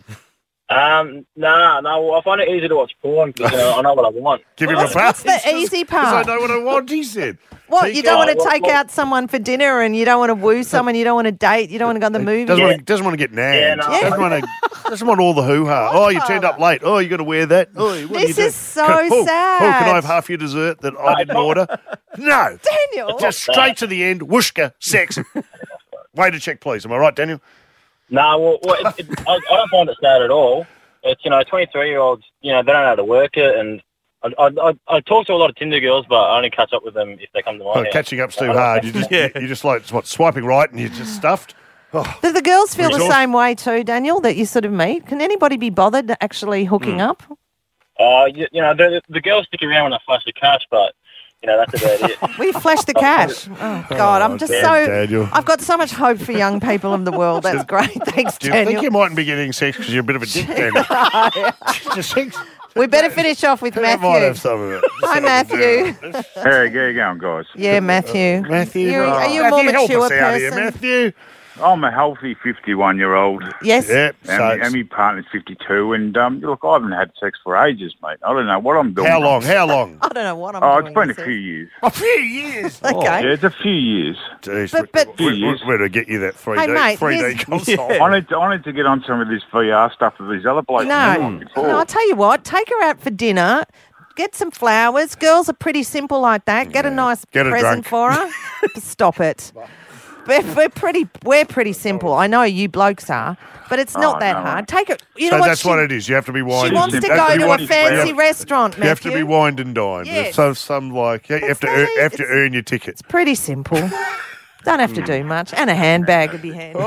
Um, nah, no, I find it easy to watch porn because you know, I know what I want. Give him a What's, pass. what's the easy Because part? I know what I want. He said. What, He you don't can- want to what- take what- out someone for dinner and you don't want to woo someone, you don't want to date, you don't want to go to the movies? Doesn't, Yeah. want to, doesn't want to get nagged. Yeah, no, Yeah. Doesn't, want to, doesn't want all the hoo-ha. Oh, you turned up late. Oh, you got to wear that. Oh, what do This you do? is so Can- oh, sad. Oh, can I have half your dessert that I didn't order? No. Daniel. Just straight to the end. Whooshka, sex. Way to check, please. Am I right, Daniel? No, well, well it, it, I, I don't find it sad at all. It's, you know, twenty-three-year-olds, you know, they don't know how to work it, and I, I, I, I talk to a lot of Tinder girls, but I only catch up with them if they come to my Oh, house. catching up's too hard. You just, you just like, what, swiping right and you're just stuffed? Oh. Do the girls feel the Resource. same way too, Daniel, that you sort of meet? Can anybody be bothered actually hooking Hmm. up? Uh, you, you know, the, the girls stick around when I flash the cash, but, you know, that's about it. We flash the cash. Oh, God, I'm just damn, so... Daniel. I've got so much hope for young people in the world. That's great. Thanks, Do you Daniel. think you mightn't be getting sex because you're a bit of a dick, Daniel? Just think- We better finish off with I might Matthew. have some of it. Hi, Matthew. Hey, how you going, guys? Yeah, Matthew. Matthew, You're, uh, are you a more Matthew, help mature us out here, person? Matthew. I'm a healthy fifty-one-year-old. Yes. Yep. And, So and my partner's fifty-two, and um, look, I haven't had sex for ages, mate. I don't know what I'm doing. how long? How long? I don't know what I'm Oh, doing. it's been a he few says. years. A few years. Okay. Yeah, it's a few years. Jeez, But- but- we, Few years. we're to get you that three D, Hey, mate, three D here's- console. I need to, I need to get on some of this V R stuff with these other blokes. No. Before. no, I'll tell you what. Take her out for dinner. Get some flowers. Girls are pretty simple like that. Get a nice Get her present drunk. for her. Stop it. We're, we're pretty. We're pretty simple. I know you blokes are, but it's not Oh, that no. hard. Take it. You so know what? that's she, what it is. You have to be wined. she wants to you have go be to a wined- fancy you have- restaurant, You have to be Matthew. wined and dined. Yes. So some like yeah, you have to It's earn, not- have to it's- earn your tickets. Pretty simple. Don't have to do much, and a handbag would be handy.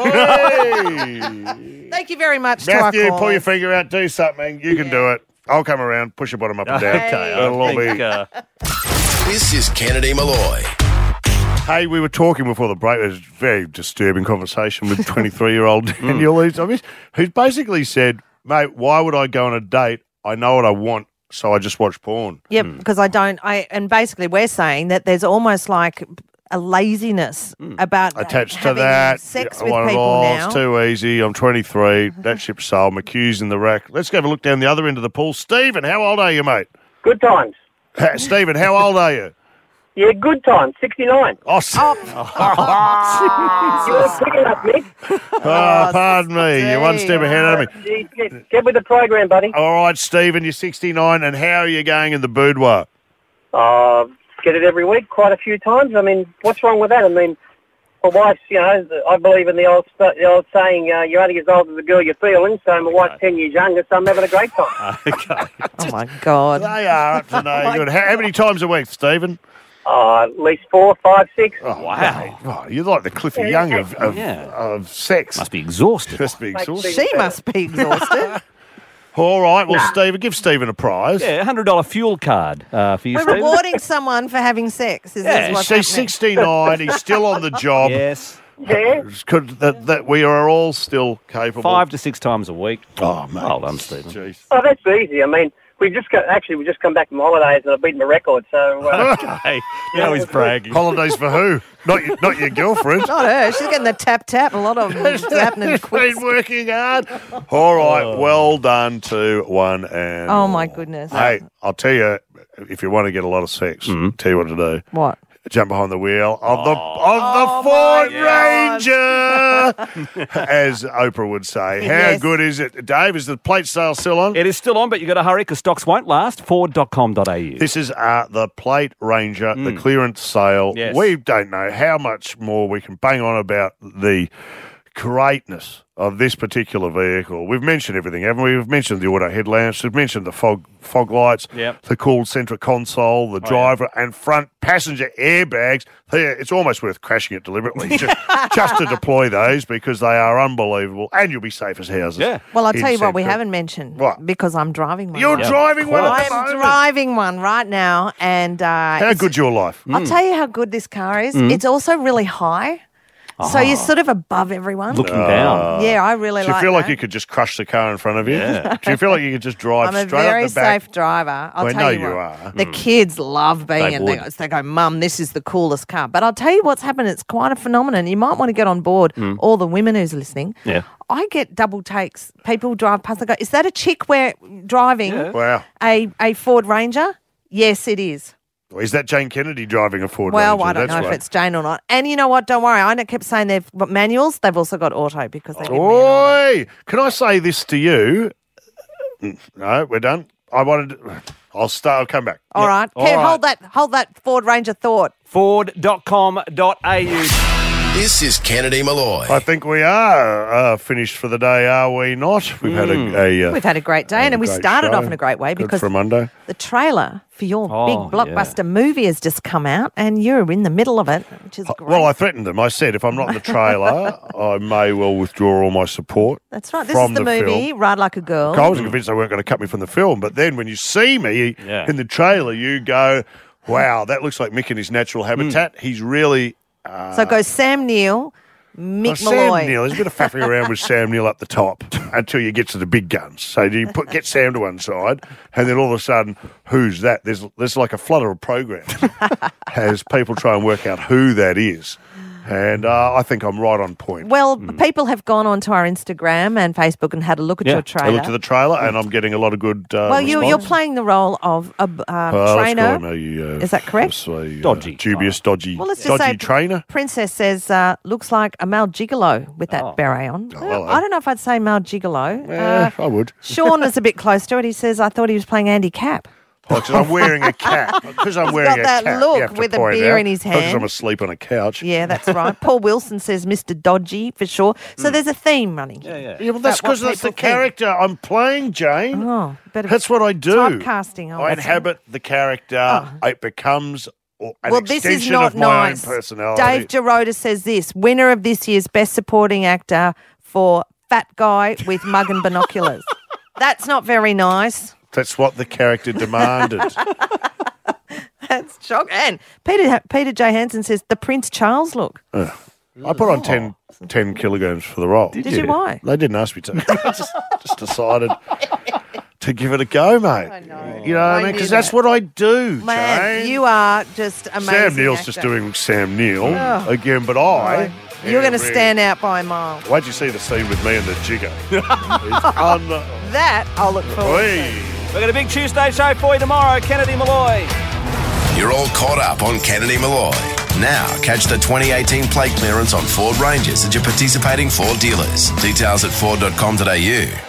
Hey! Thank you very much, Matthew, to our pull your callers. finger out, do something. You can do it. I'll come around, push your bottom up and down. Okay, It'll all I think, be- uh, This is Kennedy Malloy. Hey, we were talking before the break. It was a very disturbing conversation with twenty-three-year-old Hmm. Daniel, who's, I mean, who's basically said, mate, why would I go on a date? I know what I want, so I just watch porn. Yep, because I don't. I and basically we're saying that there's almost like a laziness about Attached to having that, sex I with want it people all. now. It's too easy. I'm twenty-three. That ship's sailed. McHugh's in the rack. Let's go have a look down the other end of the pool. Stephen, how old are you, mate? Good times. Ha- Stephen, how old are you? Yeah, good times. sixty-nine. Oh, s- You were quick enough, Nick. oh, pardon me. You're one step ahead of me. Jeez, Get, get with the program, buddy. All right, Stephen, you're sixty-nine, and how are you going in the boudoir? Uh, get it every week, quite a few times. I mean, what's wrong with that? I mean, my wife's, you know, I believe in the old st- the old saying, uh, you're only as old as the girl you're feeling, so my wife's ten years younger, so I'm having a great time. okay. Oh my God! They are up to no good. How, how many times a week, Stephen? Uh, at least four, five, six. Oh, wow. Oh, you're like the Cliffy Young of, of, Yeah. of sex. Must be exhausted. Must be exhausted. She must be exhausted. All right, well, Stephen, give Stephen a prize. Yeah, one hundred dollars fuel card uh, for you, We're Stephen. rewarding someone for having sex. Is Yeah, this what's She's happening? sixty-nine. He's still on the job. Yes. Yeah. Could, that, that we are all still capable. Five to six times a week. Oh, mate. Well done, Stephen. Jeez. Oh, that's easy. I mean, we've just got, actually, we just come back from holidays and I've beaten the record, so... Uh, Hey, now he's bragging. Holidays for who? Not your, not your girlfriend. Not her. She's getting the tap tap. A lot of them happening He's quick. been working hard. All right, well done to one and. Oh my goodness! Hey, I'll tell you, if you want to get a lot of sex, Mm-hmm. tell you what to do. What? Jump behind the wheel of the Oh, of the Ford Ranger, as Oprah would say. How Yes. good is it, Dave? Is the plate sale still on? It is still on, but you've got to hurry because stocks won't last. Ford dot com dot a u. This is uh, the Plate Ranger, the clearance sale. Yes. We don't know how much more we can bang on about the greatness of this particular vehicle. We've mentioned everything, haven't we? We've mentioned the auto headlamps. We've mentioned the fog fog lights, Yep. the cool centre console, the driver and front passenger airbags. They- It's almost worth crashing it deliberately just, just to deploy those because they are unbelievable and you'll be safe as houses. Yeah. Well, I'll in tell you what we Central. haven't mentioned. What? Because I'm driving one. You're right driving one at the I'm moment. driving one right now, and uh, How it's- good's your life? I'll tell you how good this car is. Mm. It's also really high, so you're sort of above everyone. Looking down. Yeah, I really Do you like feel like that. you could just crush the car in front of you? Yeah. Do you feel like you could just drive I'm a straight very up the back? safe driver. I'll I tell know you, you what. are. The kids love being They in there. would. They go, Mum, this is the coolest car. But I'll tell you what's happened. It's quite a phenomenon. You might want to get on board, all the women who's listening. Yeah. I get double takes. People drive past. They go, is that a chick we're driving Yeah. Wow. a, a Ford Ranger? Yes, it is. Is that Jane Kennedy driving a Ford Well, Ranger? I don't That's know right. if it's Jane or not. And you know what? Don't worry. I kept saying they've got manuals. They've also got auto because they give me an auto. Oi! Can I say this to you? No, we're done. I wanted. To, I'll start. I'll come back. All right. All Kev, right. hold that. Hold that Ford Ranger thought. Ford dot com dot a u. This is Kennedy Malloy. I think we are uh, finished for the day, are we not? We've had a, a uh, We've had a great day, and we great started show. off in a great way Good because for a Monday. the trailer for your Oh, big blockbuster movie has just come out, and you're in the middle of it, which is great. Well, I threatened them. I said, if I'm not in the trailer, I may well withdraw all my support. That's right. This from is the, movie, film. Ride Like a Girl. I was convinced they weren't going to cut me from the film, but then when you see me Yeah. in the trailer, you go, wow, that looks like Mick in his natural habitat. He's really... Uh, So it goes Sam Neill, Mick well, Malloy. Sam Neill, there's a bit of faffing around with Sam Neill up the top until you get to the big guns. So you put get Sam to one side, and then all of a sudden, who's that? There's there's like a flutter of programs as people try and work out who that is. And uh, I think I'm right on point. Well, people have gone onto our Instagram and Facebook and had a look at your I trailer. looked at the trailer, and I'm getting a lot of good uh, well, you, you're response. playing the role of a um, Uh, trainer. let's call him a, uh, Is that correct? let's say, uh, Dodgy. dubious, dodgy, Well, let's just dodgy say trainer. Princess says, uh, looks like a male gigolo with that beret on. Oh, Well, hello. I don't know if I'd say male gigolo. Yeah, Uh, I would. Sean is a bit close to it. He says, I thought he was playing Andy Capp. Oh, 'cause I'm wearing a cap. Because I'm He's wearing got a that cap. look you have to with a point beer out. in his Because hand. I'm asleep on a couch. Yeah, that's right. Paul Wilson says Mister Dodgy for sure. So there's a theme running. Yeah, yeah. Yeah, well, that's About what because that's the people think. character I'm playing, Jane. Oh, bit of That's what I do. typecasting, oh, I that's- inhabit the character. It becomes an Well, this extension is not of my nice. own personality. Dave Giroda says this: winner of this year's Best Supporting Actor for Fat Guy with Mug and Binoculars. That's not very nice. That's what the character demanded. That's shocking. And Peter Peter J. Hansen says the Prince Charles look. Ugh. I put on ten, ten kilograms for the role. Did you? Why? They didn't ask me to. I just, just decided to give it a go, mate. I know. You know what I mean? knew Because that's that. what I do, Man, Jane. you are just amazing. Sam Neill's actor. just doing Sam Neill Oh. again, but I... You're going to Yeah, stand out by a mile. Wait till you see the scene with me and the jigger. It's un- That I'll look forward to. Whee! We've got a big Tuesday show for you tomorrow. Kennedy Malloy. You're all caught up on Kennedy Malloy. Now, catch the twenty eighteen plate clearance on Ford Rangers at your participating Ford dealers. Details at ford dot com dot a u.